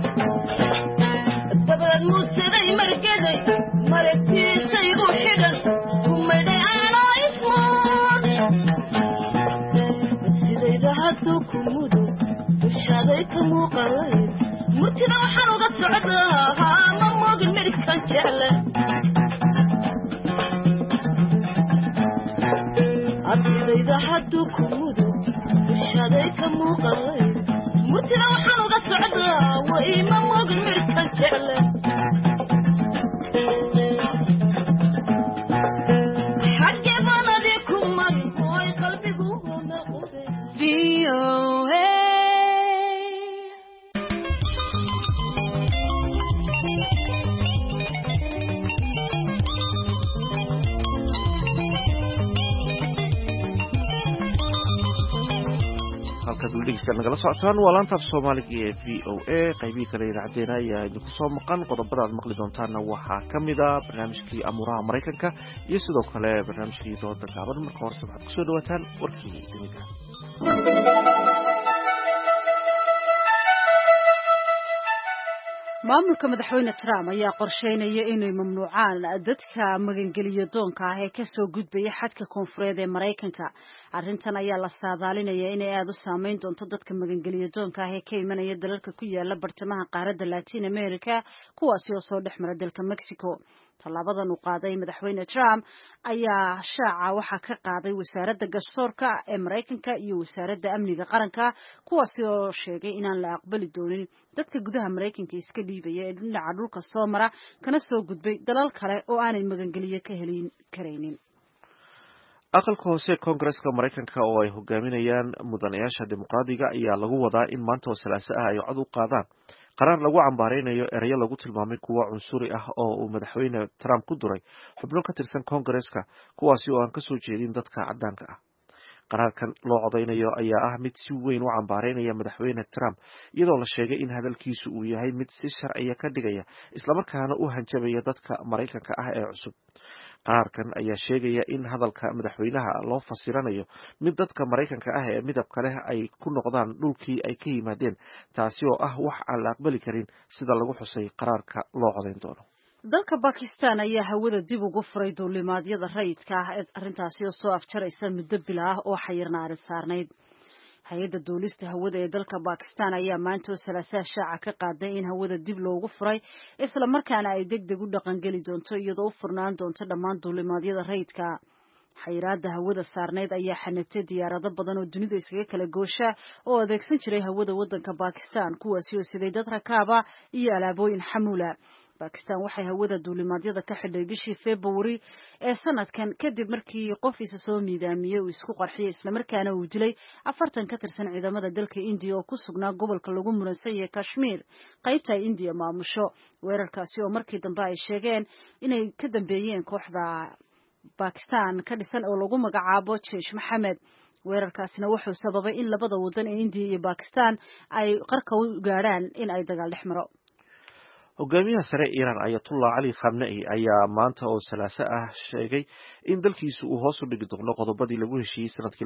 S13: موسيقى مركزي مركزي سيقو حدر كمدي أنا إسمون سيدي دهدو كمودو وشادي كمو قريب مرتنا وحروق السعدها مموق الملك كان جهلة سيدي دهدو كمودو وشادي كمو قريب مرتنا وحروق السعدها وإمموق الملك كان جهلة
S2: halkaad weli dhegeystayaal nagala socotaan waa laanta af soomaaliga ee VOA qaybihii kale idaacadeena ayaa idinku soo maqan qodobada aad maqli doontaana waxaa ka mid a barnaamijkii amuuraha maraykanka iyo sidoo kale barnaamijkii dooda gaaban marka horse waxaad kusoo dhawaataan warkii dunida.
S1: maamulka madaxweyne Trump ayaa qorsheynaya inay mamnuucaan dadka magangeliyo doonka ah ee ka soo gudbaya xadka koonfureed ee Mareykanka. Arrintan ayaa la saadaalinaya inay aad u saameyn doonto dadka magangeliyo doonka ah ee ka imanaya dalalka ku yaala bartamaha qaaradda Latin America kuwaasi oo soo dhexmara dalka Mexico. Tallaabadan uu qaaday madaxweyne Trump ayaa shaaca waxa ka qaaday wasaaradda garsoorka ee Mareykanka iyo wasaaradda amniga qaranka kuwaasi oo sheegay inaan la aqbali doonin dadka gudaha Mareykanka iska dhiibaya ee dhinaca dhulka soo mara kana soo gudbay dalal kale oo aanay magangeliyo ka helin kareynin.
S2: aqalka hoose Koongareeska Mareykanka oo ay hogaaminayaan mudanayaasha dimuqraadiga ayaa lagu wadaa in maanta oo Salaaso ah ay cod u qaadaan qaraar lagu cambaareynayo erayo lagu tilmaamay kuwa cunsuri ah oo uu madaxweyne Trump ku duray xubno ka tirsan Koongareeska kuwaasi oo aan ka soo jeedin dadka caddaanka ah. qaraarkan loo codeynayo ayaa ah mid si weyn u cambaareynaya madaxweyne Trump iyadoo la sheegay in hadalkiisu uu yahay mid si sharciya ka dhigaya islamarkaana u hanjabaya dadka Mareykanka ah ee cusub. qaraarkan ayaa sheegaya in hadalka madaxweynaha loo fasiranayo mid dadka Mareykanka ah ee midabka leh ay ku noqdaan dhulkii ay ka yimaadeen taasi oo ah wax aan la aqbali karin sida lagu xusay qaraarka loo codeyn doono.
S1: dalka Pakistan ayaa hawada dib ugu furay duulimaadyada rayidka ah arrintaasi oo soo afjaraysa muddo bil ah oo xayirnaan saarneyd. hay'adda duulista hawada ee dalka Pakistan ayaa maanta Salaaso shaaca ka qaaday in hawada dib loogu furay isla markaana ay degdeg u dhaqan gali doonto iyadoo u furnaan doonto dhammaan duulimaadyada rayidka. xayiraadda hawada saarneyd ayaa xanibtay diyaarado badan oo dunida iskaga kala goosha oo adeegsan jiray hawada waddanka Pakistan kuwaasi oo siday dad rakaaba iyo alaabooyin xamuula. Pakistan waxay hawada duulimaadyada ka xidhay bishii February ee sanadkan kadib markii qof isa soo miidaamiyay uu isku qarxiyay isla markaana uu dilay 40 ka tirsan ciidamada dalka India oo ku sugnaa gobolka lagu muransan yahay Kashmir qaybta India maamusho. weerarkaasi oo markii dambe ay sheegeen inay ka dambeeyeen kooxda Pakistan ka dhisan oo lagu magacaabo Jaish Mohammed. weerarkaasina wuxuu sababay in labada wadan ee India iyo Pakistan ay qarka u gaaraan in ay dagaal dhex maro.
S2: hogaamiyaha sare Iran Ayatollah Ali Khamenei ayaa maanta oo Salaaso ah sheegay in dalkiisu uu hoos u dhigi doono qodobadii lagu heshiiyey sanadkii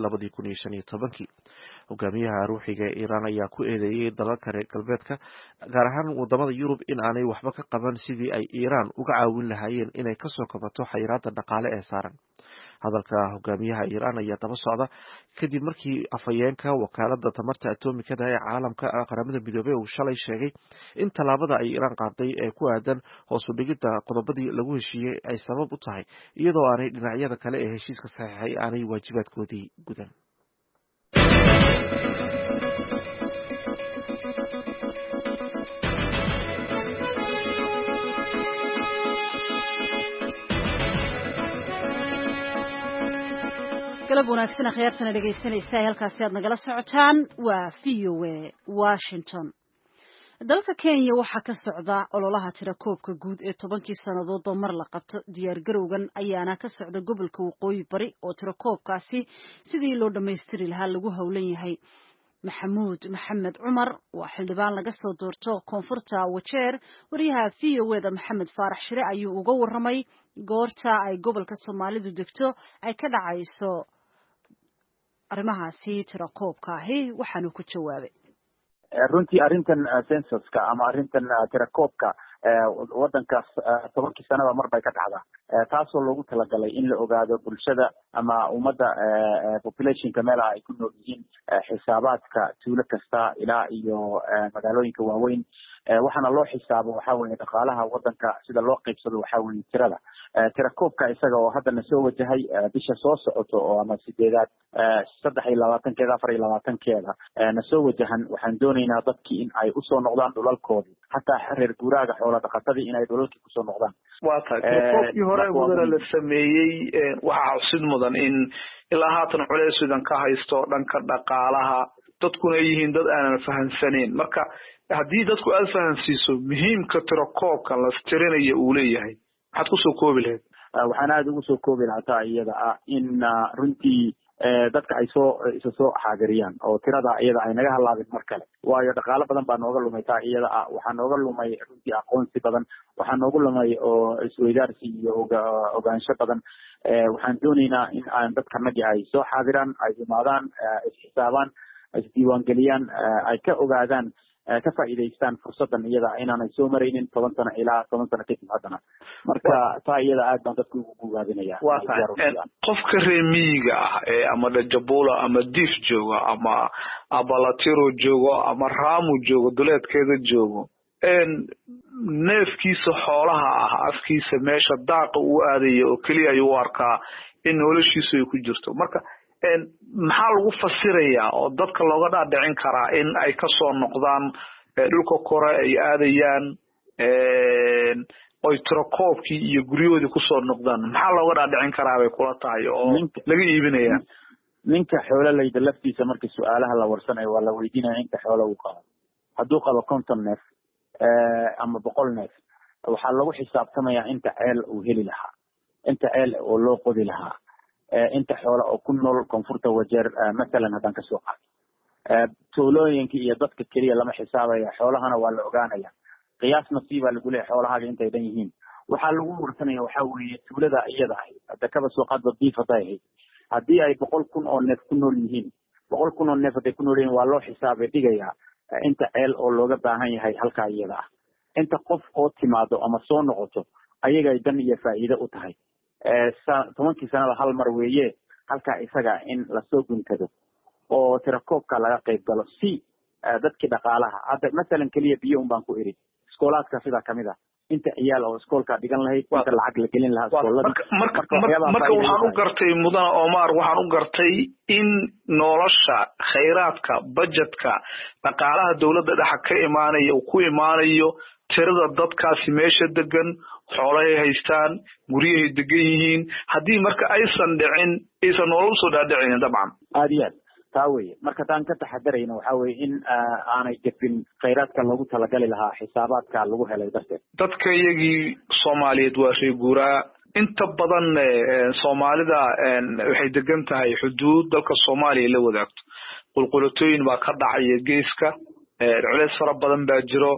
S2: 2015. hogaamiyaha ruuxiga ee Iran ayaa ku eedeeyay dalalka reer galbeedka gaar ahaan wadamada Yurub in aanay waxba ka qaban sidii ay Iran uga caawin lahaayeen inay ka soo kabato xayiraadda dhaqaale ee saaran. hadalka hogaamiyaha Iran ayaa daba socda kadib markii afhayeenka wakaaladda tamarta atomikada ee caalamka qaramada midoobay uu shalay sheegay in tallaabada ay Iran qaaday ee ku aadan hoos u dhigidda qodobadii lagu heshiiyey ay sabab u tahay iyadoo aanay dhinacyada kale ee heshiiska saxiixay aanay waajibaadkoodii gudan.
S1: galab wanaagsan akhyaartana dhegaysanaysa halkaasi aad nagala socotaan waa VOA Washington. dalka Kenya waxaa ka socda ololaha tirakoobka guud ee 10 sanadoodba mar la qabto. diyaar garowgan ayaana ka socda gobolka Waqooyi Bari oo tirakoobkaasi sidii loo dhameystiri lahaa lagu howlan yahay. Maxamuud Maxamed Cumar waa xildhibaan laga soo doorto koonfurta Wajeer. wariyaha VOA Maxamed Faarax Shire ayuu uga waramay goorta ay gobolka Soomaalidu degto ay ka dhacayso arrimahaasi tirakoobka ahi waxaanu ku jawaabay.
S14: runtii arrintan censuska ama arrintan tirakoobka wadankaas 10 sanaba mar bay ka dhacdaa taasoo loogu talagalay in la ogaado bulshada ama ummadda populationka meelaha ay ku nool yihiin xisaabaadka tuulo kasta ilaa iyo magaalooyinka waaweyn waxaana loo xisaabo waxaa weeye dhaqaalaha wadanka sida loo qaybsado waxaa weeye tirada tirakoobka isaga oo haddana soo wajahay bisha soo socoto oo ama 23-keeda 24-keeda na soo wajahan waxaan doonaynaa dadkii in ay usoo noqdaan dhulalkoodii hataa reer guuraaga xoola dhaqatadii in ay dhulalkii kusoo noqdaan.
S15: waa tahay tirakoobkii hore mudane la sameeyey waxaa xusid mudan in ilaa haatan culeys sidan ka haysto dhanka dhaqaalaha dadkuna yihiin dad aanan fahansaneyn marka haddii dadku aad fahansiiso muhiimka tirakoobkan la tirinayo uu leeyahay maxaad kusoo koobi lahayd?
S14: waxaan aada ugu soo koobi lahaa taa iyada ah in runtii dadka ay soo xaadiriyaan oo tirada iyada ay naga halaabin mar kale waayo dhaqaale badan baa nooga lumay taa iyada ah waxaa nooga lumay runtii aqoonsi badan waxaa nooga lumay oo isweydaarsi iyo ogaansho badan waxaan doonaynaa in aan dadkanagi ay soo xaadiraan ay imaadaan isxisaabaan isdiiwaangeliyaan ay ka ogaadaan ka faa'iidaystaan fursadan iyada inaanay soo maraynin 10 sano ilaa 10 sano kadib haddana marka taa iyada aad baan dadka ugu gugaabinaya
S15: qofka reer miyiga ah ama Dajabula ama Diif jooga ama Abalatiro joogo ama Raamu joogo duleedkeeda joogo neefkiisa xoolaha ah afkiisa meesha daaqa uu aadayo oo kaliya ayuu arkaa in noloshiisu ay ku jirto marka maxaa lagu fasirayaa oo dadka looga dhaadhicin karaa in ay ka soo noqdaan dhulka kore ay aadayaan oy tirakoobkii iyo guryahoodii kusoo noqdaan maxaa looga dhaadhicin karaa bay kula tahay oo laga iibinaya
S14: ninka xoololeyda laftiisa markii su-aalaha la warsanayo waa la weydiinaya inta xoolo uu qabo hadduu qabo 50 neef ama 100 neef waxaa lagu xisaabtamayaa inta ceel uu heli lahaa inta ceel oo loo qodi lahaa inta xoolo oo ku nool koonfurta wajeer masalan haddaan kasoo qaato tuulooyinka iyo dadka keliya lama xisaabaya xoolahana waa la ogaanaya qiyaas nasiibaa lagu leeyahay xoolahaaga intay dhan yihiin waxaa lagu warsanaya waxaa weeye tuulada iyada ahayd hadda kaba soo qaad Diif haday ahayd haddii ay 100,000 oo neef ku nool yihiin 100,000 oo neef haday ku nool yihiin waa loo xisaabay dhigayaa inta ceel oo looga baahan yahay halkaa iyada ah inta qof oo timaado ama soo noqoto ayagay dan iyo faa'iido u tahay 10 sanada hal mar weeye halkaa isaga in lasoo guntado oo tirakoobka laga qayb galo si dadkii dhaqaalaha hadda masalan keliya biyo un baan ku iri iskoolaadka sidaa kamid ah inta ciyaal oo iskoolka dhigan lahayd inta lacag la gelin lahaa iskoolada
S15: marka waxaan u gartay mudana Omar waxaan u gartay in nolosha khayraadka budgetka dhaqaalaha dawladda dhexe ka imaanayo ku imaanayo tirada dadkaasi meesha degan xoolahay haystaan guryahay degan yihiin haddii marka aysan dhicin aysan nolol soo dhaadhicin dabcan
S14: aad iyo aad taa weeye marka taan ka taxadarayna waxaa weeye in aanay gefin khayraadka loogu talagali lahaa xisaabaadka lagu helay darteed
S15: dadka iyagii Soomaaliyeed waa reer guuraa inta badan Soomaalida waxay degan tahay xuduud dalka Soomaaliya la wadaagto qulqulatooyin baa ka dhacaya geeska culays fara badan baa jiro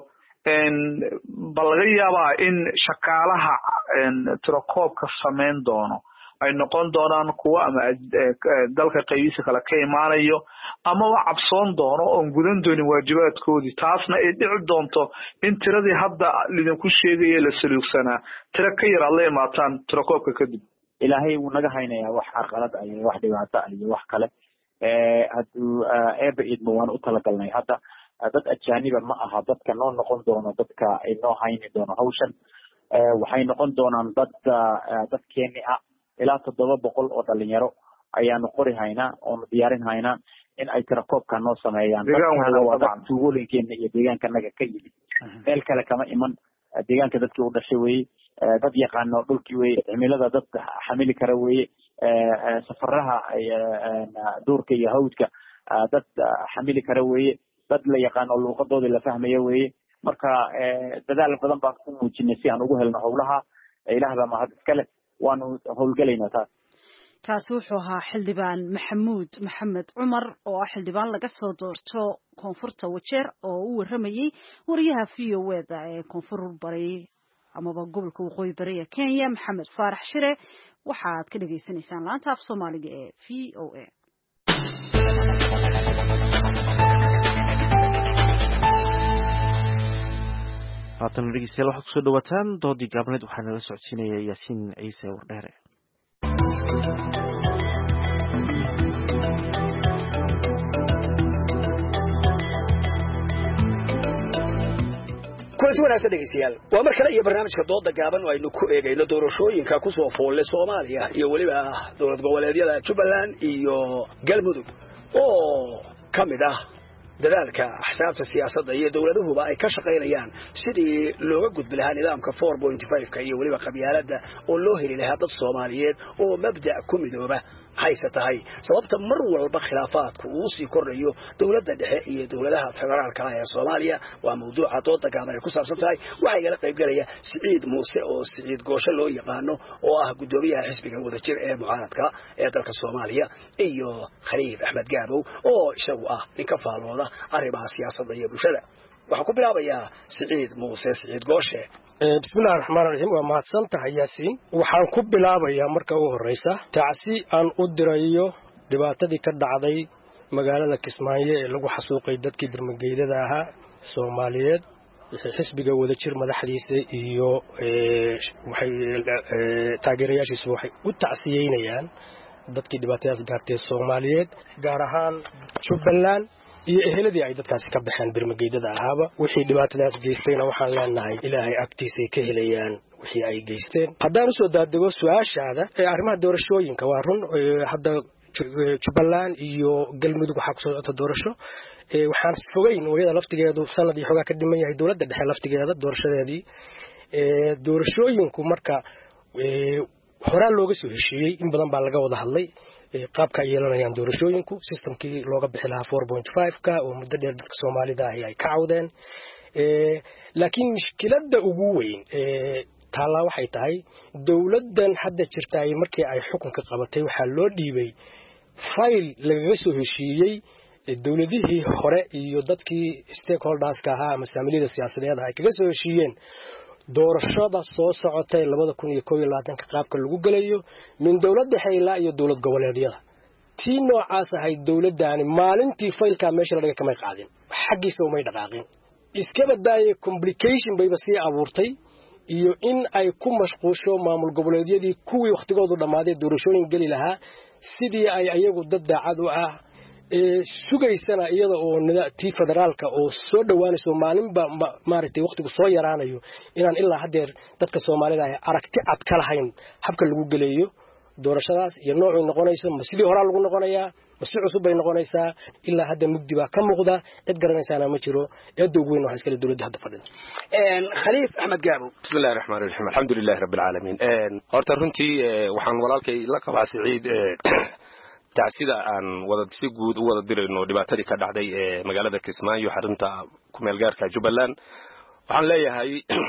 S15: bal laga yaabaa in shaqaalaha tirakoobka sameyn doono ay noqon doonaan kuwa ama dalka qaybiisa kale ka imaanayo ama wax cabsoon doono oo gudan doonin waajibaadkoodii taasna ay dhici doonto in tiradii hadda lidinku sheegaya la suluugsanaa tira ka yar aad la imaataan tirakoobka kadib
S14: ilaahay wuu naga haynayaa wax carqalad iyo wax dhibaato iyo wax kale hadduu eeba idmo waan u talagalnay hadda dad ajaaniba ma aha dadka noo noqon doono dadka ay noo hayni doono hawshan waxay noqon doonaan dadkeeni ah ilaa 700 oo dhalinyaro ayaanu qori haynaa oonu diyaarin haynaa in ay tirakoobka noo sameeyaan tuulooyinkeena iyo deegaankanaga ka yimid meel kale kama iman deegaanka dadkii u dhashay weeye dad yaqaano dhulkii weeye cimilada dad xamili kara weeye safaraha duurka iyo hawdka dad xamili kara weeye dad la yaqaano luuqadoodii la fahmaya weeye marka dadaal badan baan ku muujinay si aan ugu helno howlaha ilaah baa mahad iskale waanu howlgalaynaa taas
S1: kaasi wuxuu ahaa xildhibaan Maxamuud Maxamed Cumar oo ah xildhibaan laga soo doorto koonfurta Wajeer oo u waramayay wariyaha VOA ee koonfur bari amaba gobolka waqooyi bari ee Kenya Maxamed Faarax Shire waxaad ka dhageysanaysaan laanta af Soomaaliga ee VOA
S2: haatan dhegeystayaal waxaad kusoo dhawaataan doodii gaabneed waxaa nala socodsiinaya Yaasiin Ciise Wardheere
S16: kulanti wanaagsan dhegeystayaal waa mar kale iyo barnaamijka dooda gaaban oo aynu ku eegayno doorashooyinka ku soo foolle Soomaaliya iyo waliba dowlad goboleedyada Jubbaland iyo Galmudug oo kamid ah dadaalka axsaabta siyaasadda iyo dawladuhuba ay ka shaqaynayaan sidii looga gudbi lahaa nidaamka 4.5 ka iyo waliba qabyaaladda oo loo heli lahaa dad Soomaaliyeed oo mabda' ku midooba hayse tahay sababta mar walba khilaafaadku uu sii kordhayo dowladda dhexe iyo dowladaha federaalka ah ee Soomaaliya waa mawduuca dooda gaaban ay ku saabsan tahay waxa igala qayb galaya Siciid Muuse oo Siciid Gooshe loo yaqaano oo ah gudoomiyaha xisbiga wadajir ee mucaaradka ee dalka Soomaaliya iyo Khaliif Axmed Gaabow oo isagu ah ninka faalooda arrimaha siyaasadda iyo bulshada waxaan ku bilaabayaa Siciid Muuse Siciid Gooshe
S17: bismillaahir rahmaanir rahiim waa mahadsantahay Yaasiin waxaan ku bilaabayaa marka ugu horeysa tacsi aan u dirayo dhibaatadii ka dhacday magaalada Kismaayo ee lagu xasuuqay dadkii dirmageydada ahaa Soomaaliyeed xisbiga wadajir madaxdiisa iyo waxay taageerayaashiisu waxay u tacsiyeynayaan dadkii dhibaatadaas gaartay Soomaaliyeed gaar ahaan Jubbaland iyo eheladii ay dadkaasi ka baxeen birmageydada ahaaba wixii dhibaatadaas geystayna waxaan leenahay ilaahay agtiisa ay ka helayaan wixii ay geysteen haddaan usoo daadego su-aashaada ee arrimaha doorashooyinka waa run hadda Jubbaland iyo Galmudug waxaa kusoo socota doorasho waxaan fogeyn wayada laftigeedu sanad iyo xogaa ka dhiman yahay dowladda dhexe laftigeeda doorashadeedii doorashooyinku marka horaa looga soo heshiiyey in badan baa laga wada hadlay qaabka ay yeelanayaan doorashooyinku systemkii looga bixi lahaa 4.5 ka oo muddo dheer dadka Soomaalida ah ay ka cawdeen laakiin mushkiladda ugu weyn taala waxay tahay dowladdan hadda jirta ay markii ay xukunka qabatay waxa loo dhiibay file laga soo heshiiyey dowladihii hore iyo dadkii stakeholders-ka ahaa ama saamilada siyaasadeed ay kaga soo heshiiyeen doorashada soo socotay 2021 ka qaabka lagu galayo min dowladda xeela iyo dowlad goboleedyada tii noocaas ahay dowladdaani maalintii faylka meesha laga kamay qaadin xaqiisa uma dhaqaaqin iska badaaye complication bayba sii abuurtay iyo in ay ku mashquusho maamul goboleedyadii kuwii waqtigoodu dhamaaday doorashooyin gali lahaa sidii ay ayagu dad daacad u ah sugaysana iyada oo tii federaalka oo soo dhawaanayso maalinba maaragtay waqtigu soo yaraanayo inaan ilaa hadeer dadka Soomaalida ay aragti cad ka lahayn habka lagu galeeyo doorashadaas iyo nooc ay noqonayso ma sidii hore lagu noqonayaa ma si cusub ay noqonaysaa ilaa hadda mugdi baa ka muuqda cid garanaysaana ma jiro eedo ugu weyn waxa iska dowladda hadda fadhida
S16: Khaliif Axmed Gaabow
S18: bismillaahir rahmaanir rahiim alxamdulilaahi rabbil caalamiin horta runtii waxaan walaalkay la qabaa Siciid tacsida aan wada si guud u wada dirayno dhibaatadii ka dhacday ee magaalada Kismaayo xarunta ku meel gaarka Jubbaland waxaan leeyahay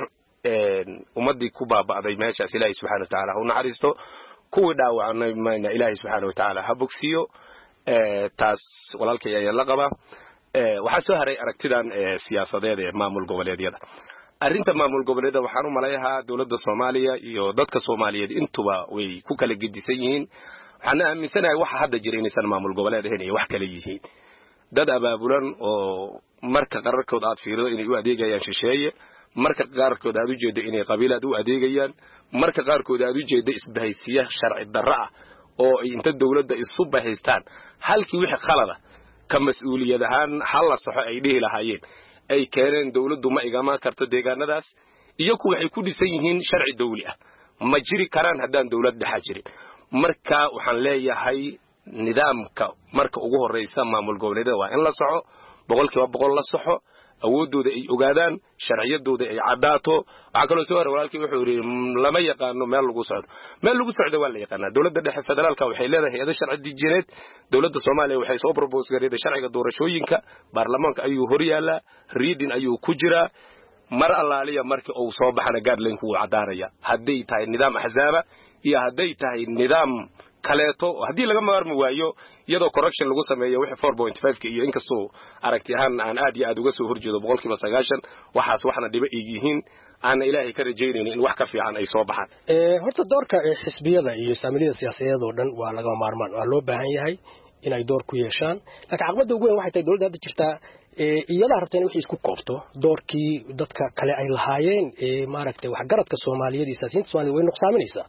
S18: ummadii ku baaba'day meeshaas Ilaahay subhanahu wa ta'ala u naxariisto kuwii dhaawacnay mayna Ilaahay subhanahu wa ta'ala ha bogsiyo taas walaalkay ayaa la qaba waxa soo haray aragtidan siyaasadeed ee maamul goboleedyada arrinta maamul goboleedyada waxaan u maleeyahay dawladda Soomaaliya iyo dadka Soomaaliyeed intuba way ku kala gedisan yihiin waxaan aaminsanahay waxa hadda jira inaysan maamul goboleed ahayn wax kale yihiin dad abaabulan oo marka qararkood aad fiirido inay u adeegayaan shisheeye marka qaarkood aad u jeedo inay qabiilad u adeegayaan marka qaarkood aad u jeedo isbahaysiya sharci darro ah oo inta dawladda isu bahaystaan halkii wixii khalada ka mas'uuliyad ahaan hal la saxo ay dhihi lahaayeen ay keeneen dawladdu ma igama karto deegaanadaas iyo kuwa waxay ku dhisan yihiin sharci dawli ah ma jiri karaan haddaan dawlad dhexa jirin marka waxaan leeyahay nidaamka marka ugu horeysa maamul goboleedyada waa in la soco 100% la soxo awoodooda ay ogaadaan sharciyadooda ay cadaato waxa kale soo walaalkii wuxuu yiri lama yaqaano meel lagu socdo waa la yaqaanaa dawladda dhexe federaalka waxay leedahay hay'ado sharci dijineed dawladda Soomaaliya waxay soo propose gareeday sharciga doorashooyinka baarlamaanka ayuu hor yaala reading ayuu ku jiraa mar allaaliya markii uu soo baxana guideline ku cadaanaya haddii tahay nidaam ahzaaba iyo haddii tahay nidaam kaleeto haddii laga maarmi waayo iyadoo correction lagu sameeyo wixii 4.5 ka iyo inkastoo aragti ahaan aan aad iyo aad uga soo horjeedo 90% waxaas waxna dhiba yihiin aan ilaahay ka rajeynayno in wax ka fiican ay soo baxaan
S17: horta doorka xisbiyada iyo saamilada siyaasadeed oo dhan waa laga maarmaan waa loo baahan yahay in ay door ku yeeshaan laakiin caqabada ugu weyn waxay tahay dawladda hadda jirta iyada rabtay in wixii isku koobto doorkii dadka kale ay lahaayeen maaragtay wax garadka Soomaaliyeed iyo siyaasiyiinta Soomaaliyeed way nuqsaaminaysaa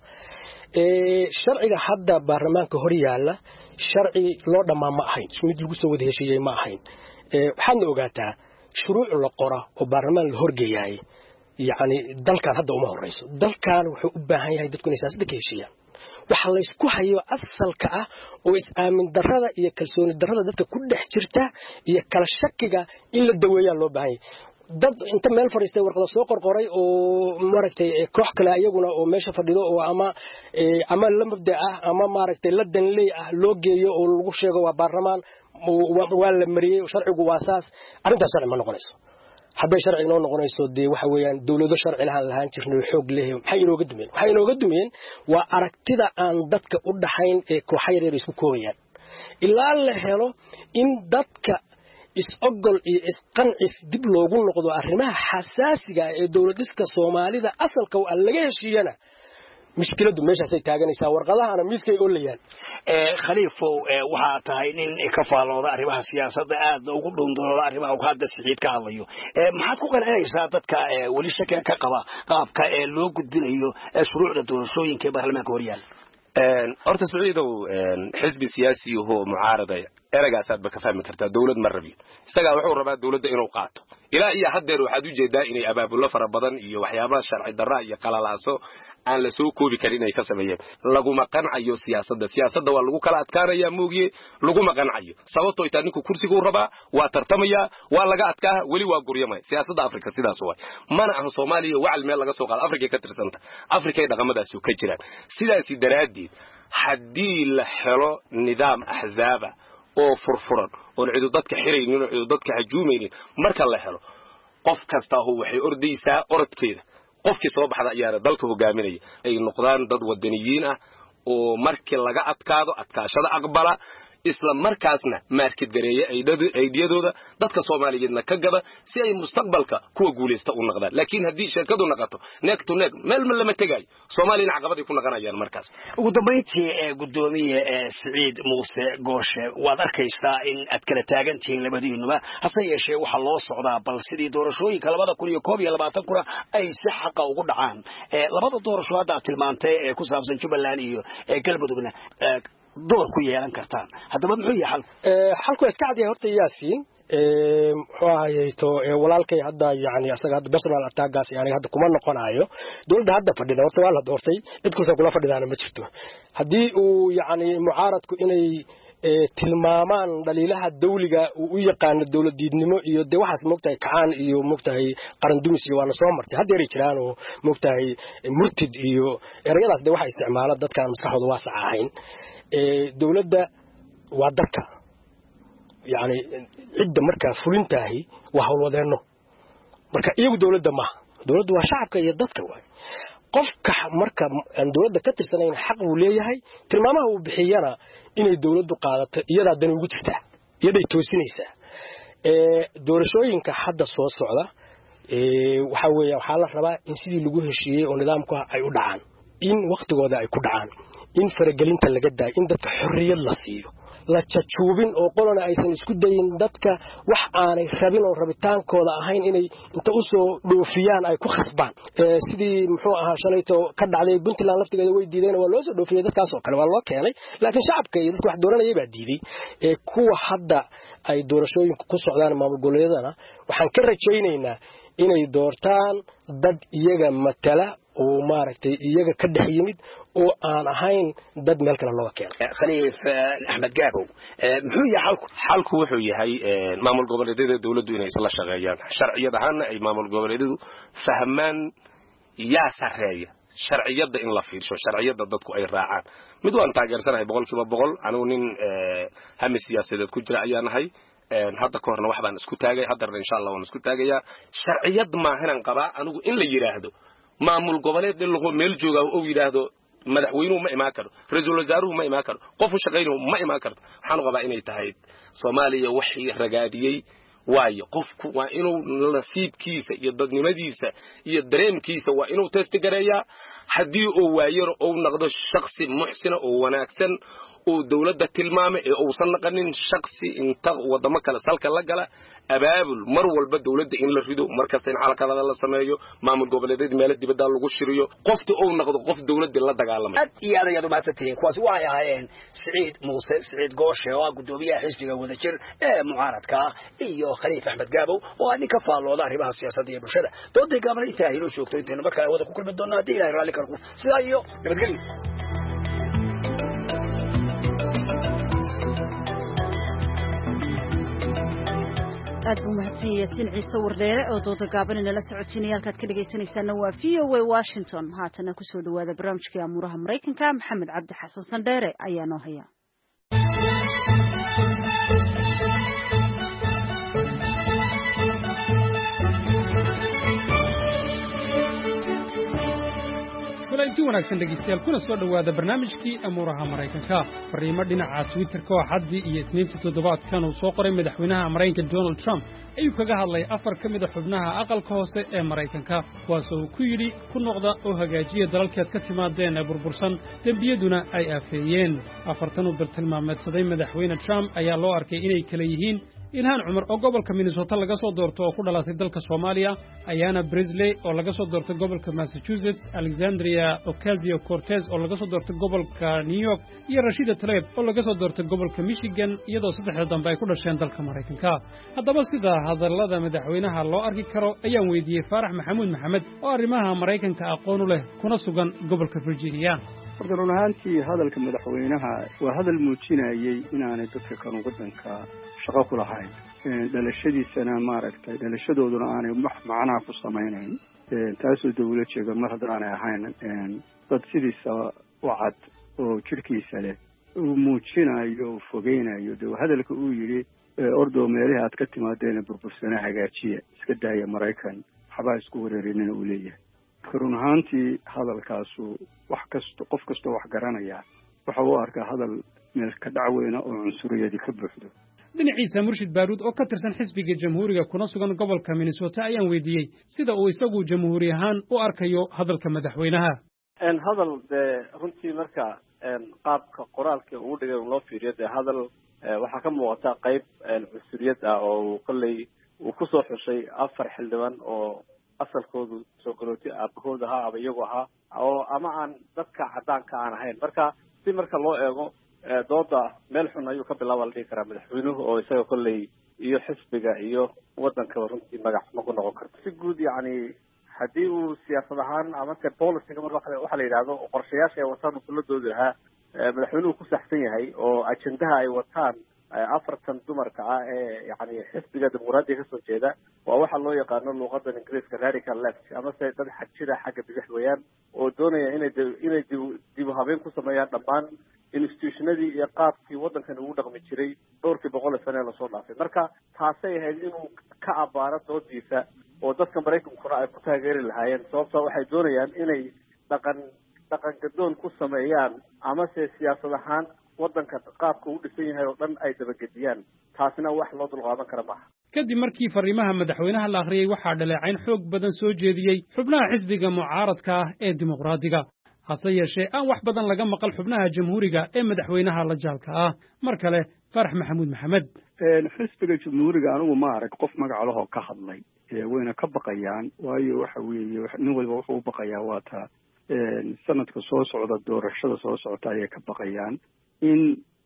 S17: sharciga hadda baarlamaanka hor yaala sharci loo dhamaa ma ahayn mid lagu soo wada heshiiyay ma ahayn waxaadna ogaataa shuruuc la qora oo baarlamaan la horgeeyay yani dalkan hadda uma horeyso dalkan wuxuu u baahan yahay dadku inay siyaasadda ka heshiiyaan waxa la isku hayo asalka ah oo is-aamin darrada iyo kalsooni darrada dadka ku dhex jirta iyo kala shakiga in la daweeyaa loo baahan yahay dad inta meel fadhiistay warqado soo qorqoray oo maaragtay koox kale ayaguna oo meesha fadhido oo ama la mabda ah ama maaragtay la danley ah loo geeyo oo lagu sheego waa baarlamaan waa la mariyay sharcigu waa saas arrintaas sharci ma noqonayso hadday sharci noo noqonayso dee waxa weeyaan dawlado sharci lahaan jirnay xoog leh maxay inooga dumeen waa aragtida aan dadka u dhaxayn ee kooxo yaryar isku koobayaan ilaa la helo in dadka is-ogol iyo isqancis dib loogu noqdo arrimaha xasaasiga ee dawladiska Soomaalida asalka oo laga heshiiyana مشكلة ماشي سيتاجن يساور قضاء أنا ميسك يقول لي يعني
S16: خليفة وحاتين إن كفالة ضاربها السياسة ده وقولون ضاربها وهذا السعيد كهذيو ما حتكون أي ساعات وليش كقضاء قاب كلو قد بينيو شروع الدروسين كبه المكوريال
S18: أرت السعيد حزب سياسي وهو معارضة أرجع ساد بكفاءة كرتا دولة مربي استجا وحور ربع دولة إنه قاطع إلى أي حد يروح حدو جدا إني أباب الله فربضن وحيابات شرع الدراء يقال العصو aan la soo koobi karin ay ka sameeyeen lagu maqanayo siyaasadda waa lagu kala adkaanaya moogiye lagu maqanayo sababtoo ay taaninku kursigu raba waa tartamaya waa laga adkaa wali waa guryamay siyaasadda Afrika sidaas way mana aha Soomaaliya wacal meel laga soo qaado Afrika ka tirsanta Afrika ay dhaqamadaas ka jiraan sidaas daraadii hadii la helo nidaam ahzaaba oo furfuran oo ciidu dadka xiraynin oo ciidu dadka hajuumaynin marka la helo qof kasta oo waxay ordaysaa orodkeeda qofkii soo baxda ayaa dalka hogaaminaya ay noqdaan dad wadaniyiin ah oo markii laga adkaado adkaashada aqbala isla markaasna market gareeya aydiyadooda dadka Soomaaliyeedna ka gaba si ay mustaqbalka kuwa guuleysta u noqdaan laakiin hadii shirkadu noqoto neck to neck meel lama tagay Soomaaliya caqabad ay ku noqonayaan markaas
S16: ugu dambeyntii gudoomiye Saciid Muuse Gooshe waad arkaysaa in aad kala taagantiin labadiinuba hase yeeshee waxa loo socdaa bal sidii doorashooyinka 2021 ay si xaq ugu dhacaan labada doorasho hadda tilmaantay ee ku saabsan Jubbaland iyo Galmudugna دور كويان كرتان هذا ما محيي
S17: حلقة إسكعد يا هرتي ياسين تو walaalkay hadda yani asaga hadda personal attacks yani hadda kuma noqonayo dawladda hadda fadhida horta waa la doortay cid ku soo kula fadhidaana ma jirto hadii uu yani mucaaradku inay tilmaamaan dhaliilaha dawliga uu yaqaan dawladdiidnimo iyo de waxaas moogtahay kacaan iyo moogtahay qaran dumis iyo waana soo martay hadda yari jiraan oo moogtahay murtid iyo erayadaas de waxa isticmaala dadkan maskaxdooda waa saxahayn dawladda waa dadka يعني عدة مركا فلنتاهي وهو وذنه مركا إيو دولة ما دولة وشعب كي يددك واي قفك مركا أن دولة كتر سنين حق وليهي تلمامه بحيانا إن الدولة قالت يدا دنو قتفتها يدا يتوسينيسا دولة شوين كحد صوص صعدة وحاوية وحالة ربا إن سيدي لقوه الشيء ونظامك أي أدعان إن وقت قوضا أي كدعان إن فرقلين تلقدا إن دفع حرية اللصيو la jajuubin oo qolana aysan isku dayin dadka wax aanay rabin oo rabitaankooda ahayn inay inta u soo dhoofiyaan ay ku khasbaan sidii muxuu ahaa shalayto ka dhacday Puntland laftigeeda way diideen waa loo soo dhoofiyay dadkaas oo kale waa loo keenay laakiin shacabka iyo dadku wax dooranayay baa diiday kuwa hadda ay doorashooyinka ku socdaan maamul goboleedana waxaan ka rajaynaynaa inay doortaan dad iyaga matala oo maaragtay iyaga ka dhex yimid oo aan ahayn dad meel kale loo keenay
S16: khaliif Axmed Gaabo muxuu yahay
S18: xalku wuxuu yahay maamul goboleedyada dawladdu inay isla shaqeeyaan sharciyadahan ay maamul goboleedyadu fahmaan yaa sareeya sharciyada in la fiirsho sharciyada dadku ay raacaan mid waan taageersanahay 100% anigu nin hamis siyaasadeed ku jira ayaan ahay hadda ka horna wax baan isku taagay hadda insha Allah waan isku taagaya sharciyad ma hanan qaba anigu in la yiraahdo maamul goboleed lagu meel jooga oo yiraahdo madaxweynuhu ma imaan karo ra'iisul wasaaruhu ma imaan karo qof u shaqeynayo ma imaan karo waxaan qabaa inay tahay Soomaaliya wixii ragaadiyay waayo qofku waa inuu nasiibkiisa iyo dadnimadiisa iyo dareemkiisa waa inuu test gareeyaa hadii uu waayiro oo noqdo shakhsi muxsina oo wanaagsan oo dawladda tilmaamay ee uusan naqanin shakhsi inta wadamo kala salka la gala abaabul mar walba dawladda in la rido marka in xalaqada la sameeyo maamul goboleedyada meel dibadda lagu shiriyo qofti oo noqdo qof dawladda la dagaalamay
S16: iyo adeegyada maatatiin kuwaas waa ahaayeen Saciid Muuse Saciid Gooshe oo gudoomiyaha xisbiga wadajir ee mucaaradka iyo Khaliif Axmed Gaabo oo aan ka faalooda arrimaha siyaasadda iyo bulshada doodii gaabna inta ay joogto inta marka wada ku kulmi doonaa hadii Ilaahay raali karku sida iyo nabadgelyo
S1: aad aad buu mahadsan yahay Yaasiin Ciise Wardheere oo dooda gaaban inala socotinaya halkaad ka dhagaysanaysaana waa VOA Washington haatana ku soo dhawaada barnaamijkii amuuraha Mareykanka Maxamed Cabdi Xasan Sandheere ayaa noo haya
S19: kulanti wanaagsan dhegeystayaal kuna soo dhawaada barnaamijkii amuuraha Mareykanka fariimo dhinaca Twitter-ka oo xaddii iyo Isniintii toddobaadkan uu soo qoray madaxweynaha Mareykanka Donald Trump ayuu kaga hadlay 4 ka mid ah xubnaha aqalka hoose ee Mareykanka kuwaas oo ku yidhi ku noqda oo hagaajiya dalalkeed ka timaadeen ee burbursan dembiyaduna ay aafeeyeen 4tan uu bartilmaameedsaday madaxweyne Trump ayaa loo arkay inay kala yihiin Ilhaan Cumar oo gobolka Minnesota laga soo doorto oo ku dhalatay dalka Soomaaliya Ayana Presley oo laga soo doortay gobolka Massachusetts Alexandria Ocasio-Cortez oo laga soo doortay gobolka New York iyo Rashida Tlaib oo laga soo doortay gobolka Michigan iyadoo saddexda dambe ay ku dhasheen dalka Mareykanka haddaba sida hadallada madaxweynaha loo arki karo ayaan weydiiyey Faarax Maxamuud Maxamed oo arrimaha Mareykanka aqoon u leh kuna sugan gobolka Virginia
S20: horta run ahaantii hadalka madaxweynaha waa hadal muujinayay inaanay dadka kanu waddanka shaqo ku lahayn dhalashadiisana maaragtay dhalashadooduna aanay wax macnaha ku samaynayn taasoo dawlad jeega mar haddaanay ahayn dad sidiisa u cad oo jirhkiisa leh uu muujinayo uu fogeynayo dee hadalka uu yidhi ordoo meelihii aad ka timaadeen burbursana hagaajiya iska daaya Maraykan waxbaa isku wareerinina uu leeyahay run ahaantii hadalkaasu wax kasto qof kastoo wax garanaya waxa uu arkaa hadal meel ka dhacweyna oo cunsuriyadi ka buuxdo
S19: dhinaciisa Murshid Baaruud oo ka tirsan xisbiga jamhuuriga kuna sugan gobolka Minnesota ayaan weydiiyey sida uu isagu jamhuuri ahaan u arkayo hadalka madaxweynaha
S21: hadal runtii marka qaabka qoraalka uu dhigay loo fiiriyo hadal waxa ka muuqata qayb cunsuriyad ah oo kolley uu ku soo xushay 4 xildhibaan oo asalkoodu soo galooti aabahood ahaa ama iyagu ahaa oo ama aan dadka cadaanka aan ahayn marka si marka loo eego dooda meel xun ayuu ka bilaaba la dhihi karaa madaxweynuhu oo isaga kolley iyo xisbiga iyo waddanka runtii magac xumo ku noqon karto si guud yacni haddii uu siyaasad ahaan amase policyga mar waxa la yidhaahdo qorshayaasha ay wataan uu kula doodi lahaa madaxweynuhu ku saxsan yahay oo ajendaha ay wataan 4tan dumarka ah ee yacni xisbiga dimuqraadiga kasoo jeeda waa waxa loo yaqaano luuqadan ingiriiska radical left amase dad xagjida xagga bidix weeyaan oo doonaya inay dib u habeyn ku sameeyaan dhammaan institutionadii iyo qaabkii waddankan ugu dhaqmi jiray dhowrkii 100 sano ee lasoo dhaafay marka taasay ahayd inuu ka abaaro doodiisa oo dadka Mareykankuna ay ku taageeri lahaayeen sababtoo waxay doonayaan inay dhaqan gadoon ku sameeyaan amase siyaasad ahaan waddanka qaabka uu dhisan yahay oo dhan ay dabagediyaan taasina wax loo dulqaadan kara maaha
S19: kadib markii fariimaha madaxweynaha la akhriyay waxaa dhaleecayn xoog badan soo jeediyey xubnaha xisbiga mucaaradka ah ee dimuqraadiga hase yeeshee aan wax badan laga maqal xubnaha jamhuuriga ee madaxweynaha la jaalka ah mar kale Faarax Maxamuud Maxamed
S20: xisbiga jamhuuriga anigu ma arag qof magac leh oo ka hadlay wayna ka baqayaan waayo waxa weeye nin walba wuxuu u baqayaa waa taa sanadka soo socda doorashada soo socota ayay ka baqayaan in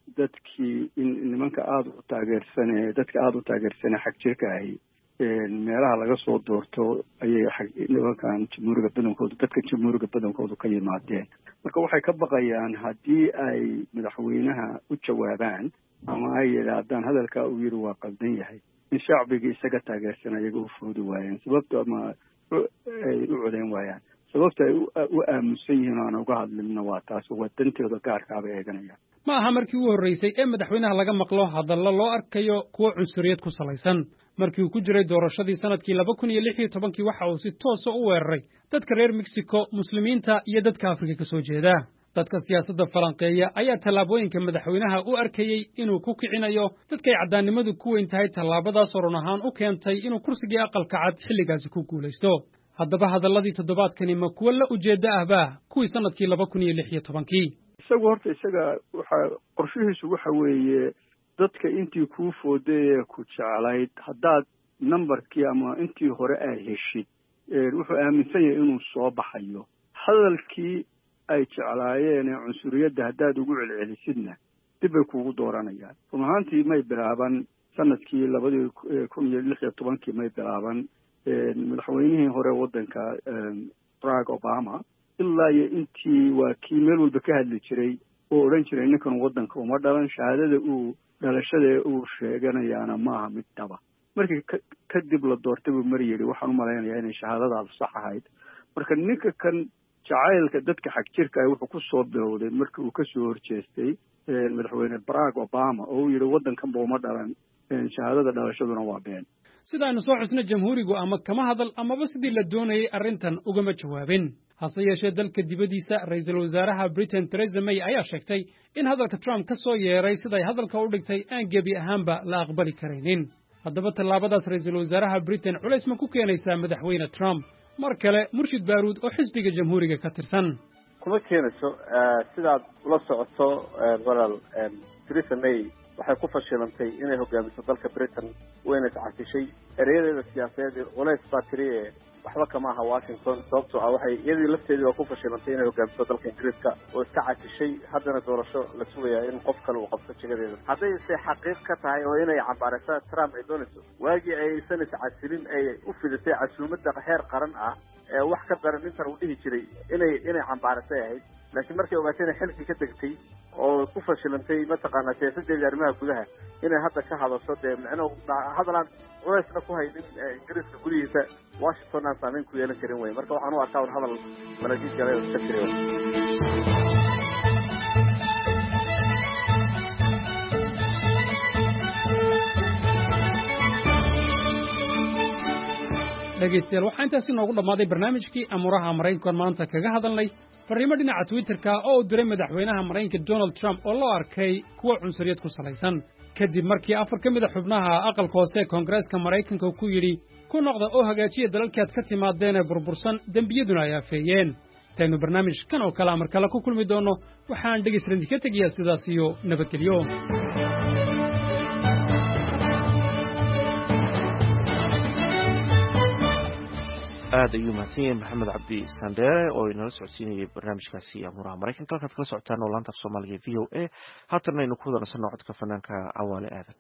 S20: nimanka aada u taageersane xag jirka ahi meelaha laga soo doorto ayay nimankan jamhuuriga badankoodu dadka jamhuuriga badankoodu ka yimaadeen marka waxay ka baqayaan haddii ay madaxweynaha u jawaabaan ama ay yidhaahdaan hadalkaa uu yidhi waa qaldan yahay in shacbigii isaga taageersan ayaga u foodi waayeen sababta ama ay u codayn waayaan sababta ay u aamusan yihiin oo aan uga hadlinna waa taas waa dantooda gaarkaa bay eeganayaan
S19: ma aha markii ugu horreysay ee madaxweynaha laga maqlo hadallo loo arkayo kuwo cunsuriyad ku salaysan markii uu ku jiray doorashadii sanadkii 2016 waxa uu si toos ah u weeraray dadka reer Mexico muslimiinta iyo dadka Afrika ka soo jeeda dadka siyaasadda falanqeeya ayaa tallaabooyinka madaxweynaha u arkayay inuu ku kicinayo dadkay caddaannimadu ku weyn tahay tallaabadaas oo run ahaan u keentay inuu kursigii aqalka cad xilligaasi ku guulaysto haddaba hadalladii toddobaadkani ma kuwa la ujeedda ahba kuwii sanadkii 2016
S20: isagu horta isaga qorshihiisu waxa weeye dadka intii kuu fooday ee ku jeclayd haddaad numbarkii ama intii hore aad heshid wuxuu aaminsan yahay inuu soo baxayo hadalkii ay jeclaayeen ee cunsuriyadda haddaad ugu celcelisidna dib bay kuugu dooranayaan run ahaantii may bilaaban sanadkii 2016 may bilaaban madaxweynihii hore waddanka Barack Obama ilaa iyo intii waa kii meel walba ka hadli jiray oo odhan jiray ninkan waddanka uma dhalan shahaadada dhalashada uu sheeganayaana maaha mid dhaba markii kadib la doortay buu mar yidhi waxaan u malaynayaa inay shahaadadaadu sax ahayd marka ninka kan jacaylka dadka xag jirka wuxuu ku soo bilowday markii uu kasoo horjeestay madaxweyne Barack Obama oo uu yidhi waddankan ba uma dhalan shahaadada dhalashaduna waa been
S19: sidaaynu soo xusna jamhuurigu ama kama hadal amaba sidii la doonayay arrintan ugama jawaabin hase yeeshee dalka dibaddiisa ra'iisul wasaaraha Britain Theresa May ayaa sheegtay in hadalka Trump ka soo yeeray siday hadalka u dhigtay aan gebi ahaanba la aqbali karaynin haddaba tallaabadaas ra'iisul wasaaraha Britain culays ma ku keenaysaa madaxweyne Trump mar kale Murshid Baaruud oo xisbiga jamhuuriga ka tirsan
S21: kuma keenayso sidaad ula socoto walaal Theresa May waxay ku fashilantay inay hogaamiso dalka Britain wayna tacasishay ereyadeeda siyaasadeed culays baa tiri waxba kama aha Washington sababtoo ah waxay iyadii lafteedii ku fashilantay inay hogaamiso dalka Ingiriiska oo iska casishay haddana doorasho la sugayaa in qof kale uu qabto jagadeeda hadday se xaqiiq ka tahay oo inay cambaaraysa Trump ay doonayso waagii aysan iscasilin ay u fidatay casuumadda heer qaran ah ee wax ka daran inta uu dhihi jiray inay cambaaraysa ahayd laakiin markay ogaatay xilkii ka degtay oo ku fashilantay mataqaanaa siyaasadda arrimaha gudaha inay hadda ka hadasho dee macnaheedu hadalaan culaysna ku haynin Ingiriiska gudihiisa Washington aan saameyn ku yeelan karin way marka waxaan u arkaa in hadal malaajiis galay oo iska jiray
S19: dhegaystayaal waxaa intaasi noogu dhammaaday barnaamijkii amuraha Maraykanka maanta kaga hadalnay fariimo dhinaca Twitterka oo uu diray madaxweynaha Maraykanka Donald Trump oo loo arkay kuwa cunsuriyad ku salaysan kadib markii 4 ka mid ah xubnaha aqalka hoose Koongareeska Maraykanka ku yidhi ku noqda oo hagaajiya dalalkaad ka timaadeen burbursan dambiyaduna ay afeeyeen taynu barnaamijkan oo kala markale ku kulmi doono waxaan dhegaystayaal ka tegayaa sidaas iyo nabadgelyo
S2: aad ayuu mahadsan yahay maxamed cabdi sandere oo inala socodsiinayay barnaamijkaasi amuraha Maraykanka halkaad kala socotaan oo laanta Soomaaliga VOA haatan aynu ku wada nasanno codka fanaanka Cawaale Aadan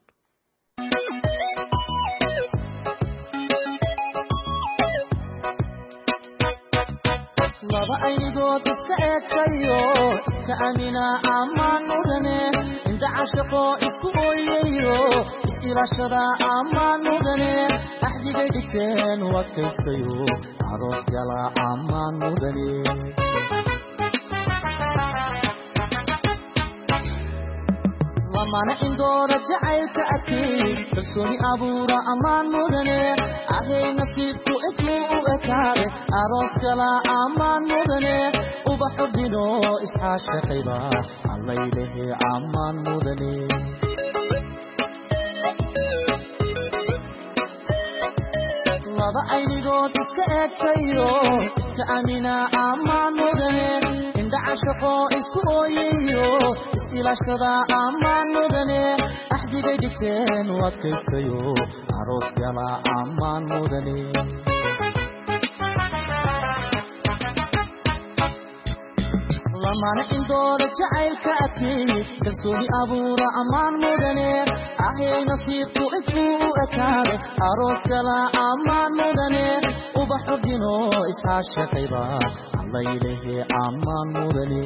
S3: laba aynigood iska eegtayo iska amina amaan mudane inta cashaqo isku ooyayo is-ilaashada amaan mudane axdigay dhigteen u adkaystayo aroos gala amaan mudane lamana indooda jacaylka adkay kalsooni abuura amaan mudane ahay nasiibku intuu u ekaade aroos gala amaan mudane ubaxu dhino isxaashaqayba allaylehe amaan mudane laba aynigood iska eegtayo iska amina amaan mudane inda cashaqo isku ooyayo is-ilaashada amaan mudane axdigay dhigteen u adkaystayo aroos gala amaan mudane lamana indooda jacaylka adkay kalsooni abuura amaan mudane ahay nasiibku intuu u ekaade aroos gala amaan mudane ubaxu dhino isxaashaqayba allaylehe amaan mudane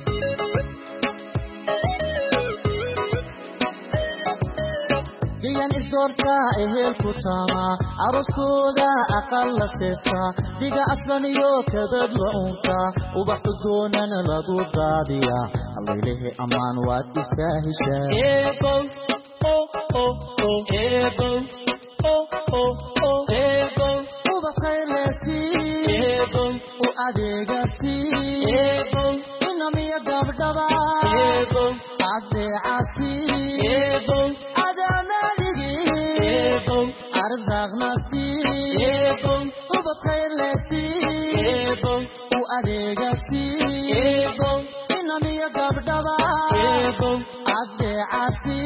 S3: gayan isdoorta ehelku taama aroskooda aqal la seesta diga aslan iyo kadad la unta ubaxu doonana lagu daadiya allaylehe amaan waad istaahishaa ubaqaylesi u adeegasi inamiya gabdhaba adeecasi arzaqnasi ubaqaylesi u adeegasi inamiya gabdhaba adeecasi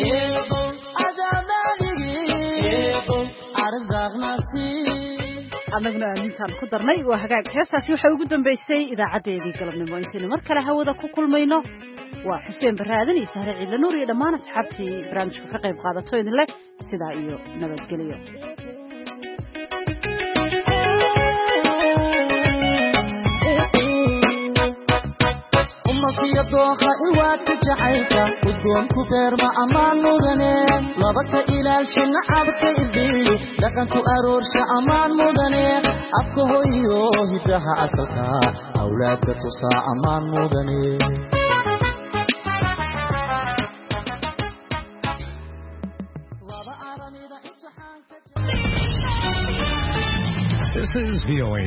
S1: annaguna aamintaan ku darnay waa hagaag heestaasi waxay ugu dambaysay idaacadeedii galabnimo intaynu mar kale hawada ku kulmayno waa xuseen baraadan iyo sahre ciidla nuur iyo dhammaan asxaabtii barnaamijka ka qayb qaadato idin leh sidaa iyo nabadgelyo
S3: iyo dooha iwaadka jacaylka udgoon ku beerma ammaan mudane labaka ilaalsha nacabka idili dhaqanku aroorsha ammaan mudane afka hoyo hidaha asalka awlaadka tusaa ammaan mudane
S5: This is VOA